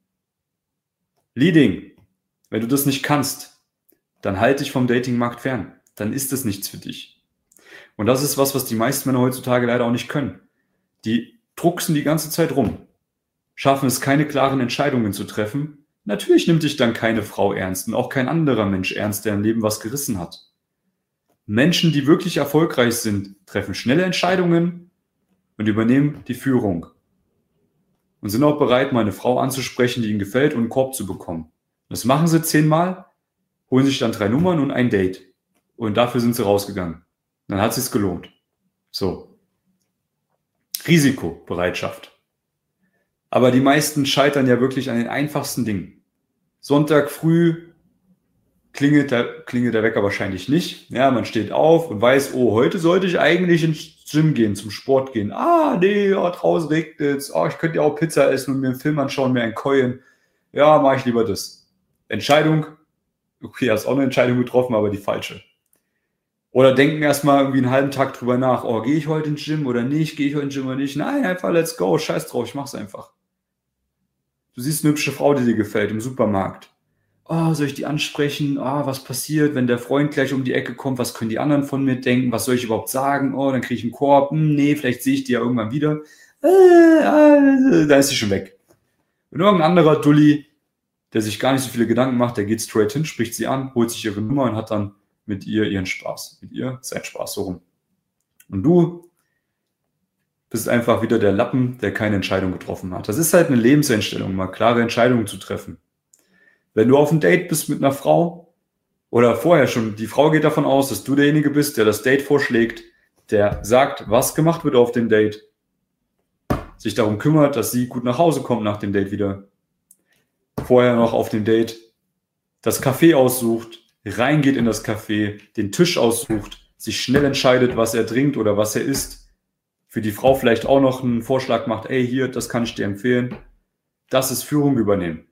Leading, wenn du das nicht kannst, dann halt dich vom Datingmarkt fern. Dann ist das nichts für dich. Und das ist was die meisten Männer heutzutage leider auch nicht können. Die drucksen die ganze Zeit rum, schaffen es, keine klaren Entscheidungen zu treffen. Natürlich nimmt dich dann keine Frau ernst und auch kein anderer Mensch ernst, der im Leben was gerissen hat. Menschen, die wirklich erfolgreich sind, treffen schnelle Entscheidungen und übernehmen die Führung. Und sind auch bereit, mal eine Frau anzusprechen, die ihnen gefällt und einen Korb zu bekommen. Das machen sie 10-mal, holen sich dann 3 Nummern und ein Date. Und dafür sind sie rausgegangen. Dann hat es sich gelohnt. So. Risikobereitschaft. Aber die meisten scheitern ja wirklich an den einfachsten Dingen. Sonntag früh klingelt der Wecker wahrscheinlich nicht. Ja, man steht auf und weiß, oh, heute sollte ich eigentlich ins Gym gehen, zum Sport gehen. Ah, nee, ja, draußen regnet es. Oh, ich könnte ja auch Pizza essen und mir einen Film anschauen, mir einen Keulen. Ja, mache ich lieber das. Entscheidung, okay, hast auch eine Entscheidung getroffen, aber die falsche. Oder denken erstmal irgendwie einen halben Tag drüber nach, oh, gehe ich heute ins Gym oder nicht, gehe ich heute ins Gym oder nicht? Nein, einfach let's go, scheiß drauf, ich mach's einfach. Du siehst eine hübsche Frau, die dir gefällt im Supermarkt. Oh, soll ich die ansprechen? Oh, was passiert, wenn der Freund gleich um die Ecke kommt? Was können die anderen von mir denken? Was soll ich überhaupt sagen? Oh, dann kriege ich einen Korb. Nee, vielleicht sehe ich die ja irgendwann wieder. Da ist sie schon weg. Und irgendein anderer Dulli, der sich gar nicht so viele Gedanken macht, der geht straight hin, spricht sie an, holt sich ihre Nummer und hat dann mit ihr ihren Spaß. Mit ihr seinen Spaß so rum. Und du bist einfach wieder der Lappen, der keine Entscheidung getroffen hat. Das ist halt eine Lebenseinstellung, mal klare Entscheidungen zu treffen. Wenn du auf einem Date bist mit einer Frau oder vorher schon, die Frau geht davon aus, dass du derjenige bist, der das Date vorschlägt, der sagt, was gemacht wird auf dem Date, sich darum kümmert, dass sie gut nach Hause kommt nach dem Date wieder, vorher noch auf dem Date das Café aussucht, reingeht in das Café, den Tisch aussucht, sich schnell entscheidet, was er trinkt oder was er isst, für die Frau vielleicht auch noch einen Vorschlag macht, ey, hier, das kann ich dir empfehlen. Das ist Führung übernehmen.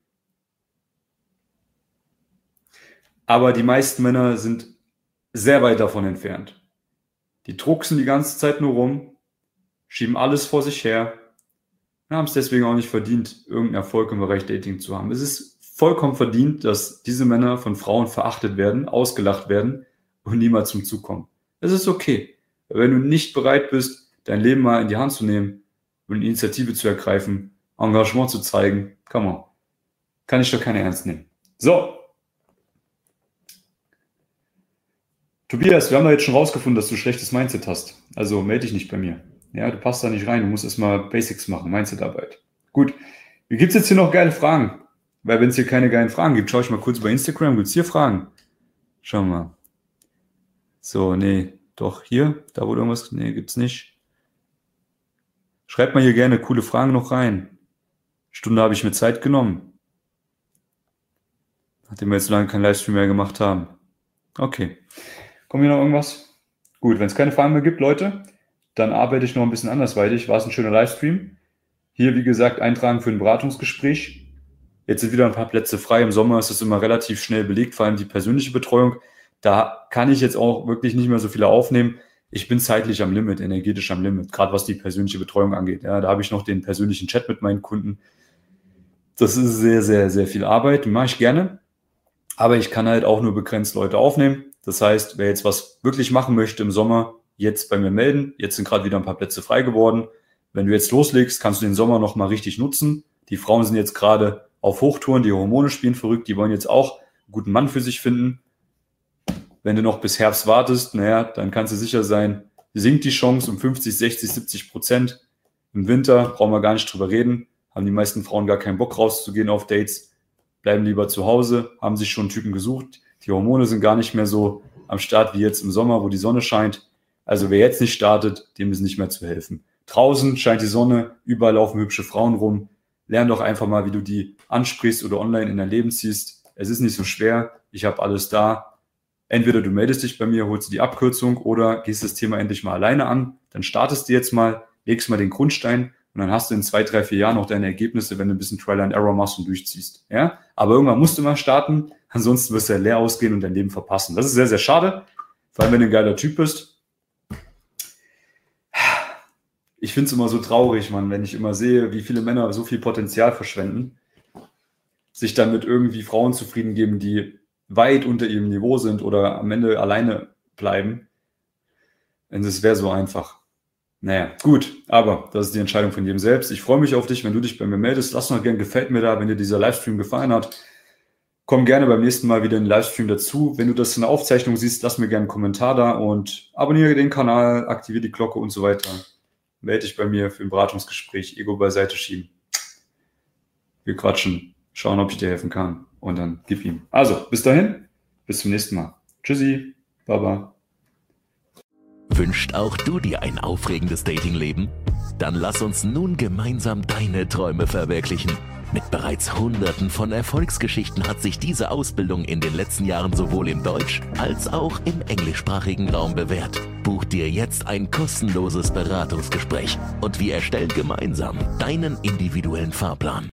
Aber die meisten Männer sind sehr weit davon entfernt. Die drucksen die ganze Zeit nur rum, schieben alles vor sich her und haben es deswegen auch nicht verdient, irgendeinen Erfolg im Bereich Dating zu haben. Es ist vollkommen verdient, dass diese Männer von Frauen verachtet werden, ausgelacht werden und niemals zum Zug kommen. Es ist okay. Wenn du nicht bereit bist, dein Leben mal in die Hand zu nehmen und Initiative zu ergreifen, Engagement zu zeigen, come on, kann ich doch keiner ernst nehmen. So. Tobias, wir haben da jetzt schon rausgefunden, dass du ein schlechtes Mindset hast. Also melde dich nicht bei mir. Ja, du passt da nicht rein. Du musst erstmal Basics machen, Mindsetarbeit. Gut. Wie gibt's jetzt hier noch geile Fragen? Weil wenn es hier keine geilen Fragen gibt, schaue ich mal kurz bei Instagram. Gibt's hier Fragen? Schauen wir mal. So, nee, doch hier, da wo irgendwas, nee, gibt's nicht. Schreibt mal hier gerne coole Fragen noch rein. Stunde habe ich mir Zeit genommen. Nachdem wir jetzt so lange keinen Livestream mehr gemacht haben. Okay. Kommt hier noch irgendwas? Gut, wenn es keine Fragen mehr gibt, Leute, dann arbeite ich noch ein bisschen andersweitig. War es ein schöner Livestream. Hier, wie gesagt, eintragen für ein Beratungsgespräch. Jetzt sind wieder ein paar Plätze frei. Im Sommer ist es immer relativ schnell belegt, vor allem die persönliche Betreuung. Da kann ich jetzt auch wirklich nicht mehr so viele aufnehmen. Ich bin zeitlich am Limit, energetisch am Limit, gerade was die persönliche Betreuung angeht. Ja, da habe ich noch den persönlichen Chat mit meinen Kunden. Das ist sehr, sehr, sehr viel Arbeit, die mache ich gerne. Aber ich kann halt auch nur begrenzt Leute aufnehmen. Das heißt, wer jetzt was wirklich machen möchte im Sommer, jetzt bei mir melden. Jetzt sind gerade wieder ein paar Plätze frei geworden. Wenn du jetzt loslegst, kannst du den Sommer nochmal richtig nutzen. Die Frauen sind jetzt gerade auf Hochtouren, die Hormone spielen verrückt, die wollen jetzt auch einen guten Mann für sich finden. Wenn du noch bis Herbst wartest, naja, dann kannst du sicher sein, sinkt die Chance um 50, 60, 70%. Im Winter brauchen wir gar nicht drüber reden, haben die meisten Frauen gar keinen Bock rauszugehen auf Dates, bleiben lieber zu Hause, haben sich schon einen Typen gesucht. Die Hormone sind gar nicht mehr so am Start wie jetzt im Sommer, wo die Sonne scheint. Also wer jetzt nicht startet, dem ist nicht mehr zu helfen. Draußen scheint die Sonne, überall laufen hübsche Frauen rum. Lern doch einfach mal, wie du die ansprichst oder online in dein Leben ziehst. Es ist nicht so schwer, ich habe alles da. Entweder du meldest dich bei mir, holst dir die Abkürzung oder gehst das Thema endlich mal alleine an. Dann startest du jetzt mal, legst mal den Grundstein und dann hast du in 2, 3, 4 Jahren auch deine Ergebnisse, wenn du ein bisschen Trial and Error machst und durchziehst. Ja? Aber irgendwann musst du mal starten, ansonsten wirst du ja leer ausgehen und dein Leben verpassen. Das ist sehr, sehr schade, vor allem wenn du ein geiler Typ bist. Ich finde es immer so traurig, Mann, wenn ich immer sehe, wie viele Männer so viel Potenzial verschwenden, sich dann mit irgendwie Frauen zufrieden geben, die weit unter ihrem Niveau sind oder am Ende alleine bleiben. Und es wäre so einfach. Naja, gut, aber das ist die Entscheidung von jedem selbst. Ich freue mich auf dich, wenn du dich bei mir meldest. Lass noch gerne gefällt mir da, wenn dir dieser Livestream gefallen hat. Komm gerne beim nächsten Mal wieder in den Livestream dazu. Wenn du das in der Aufzeichnung siehst, lass mir gerne einen Kommentar da und abonniere den Kanal, aktiviere die Glocke und so weiter. Melde dich bei mir für ein Beratungsgespräch, Ego beiseite schieben. Wir quatschen, schauen, ob ich dir helfen kann und dann gib ihm. Also, bis dahin, bis zum nächsten Mal. Tschüssi, Baba. Wünscht auch du dir ein aufregendes Datingleben? Dann lass uns nun gemeinsam deine Träume verwirklichen. Mit bereits Hunderten von Erfolgsgeschichten hat sich diese Ausbildung in den letzten Jahren sowohl im Deutsch- als auch im englischsprachigen Raum bewährt. Buch dir jetzt ein kostenloses Beratungsgespräch und wir erstellen gemeinsam deinen individuellen Fahrplan.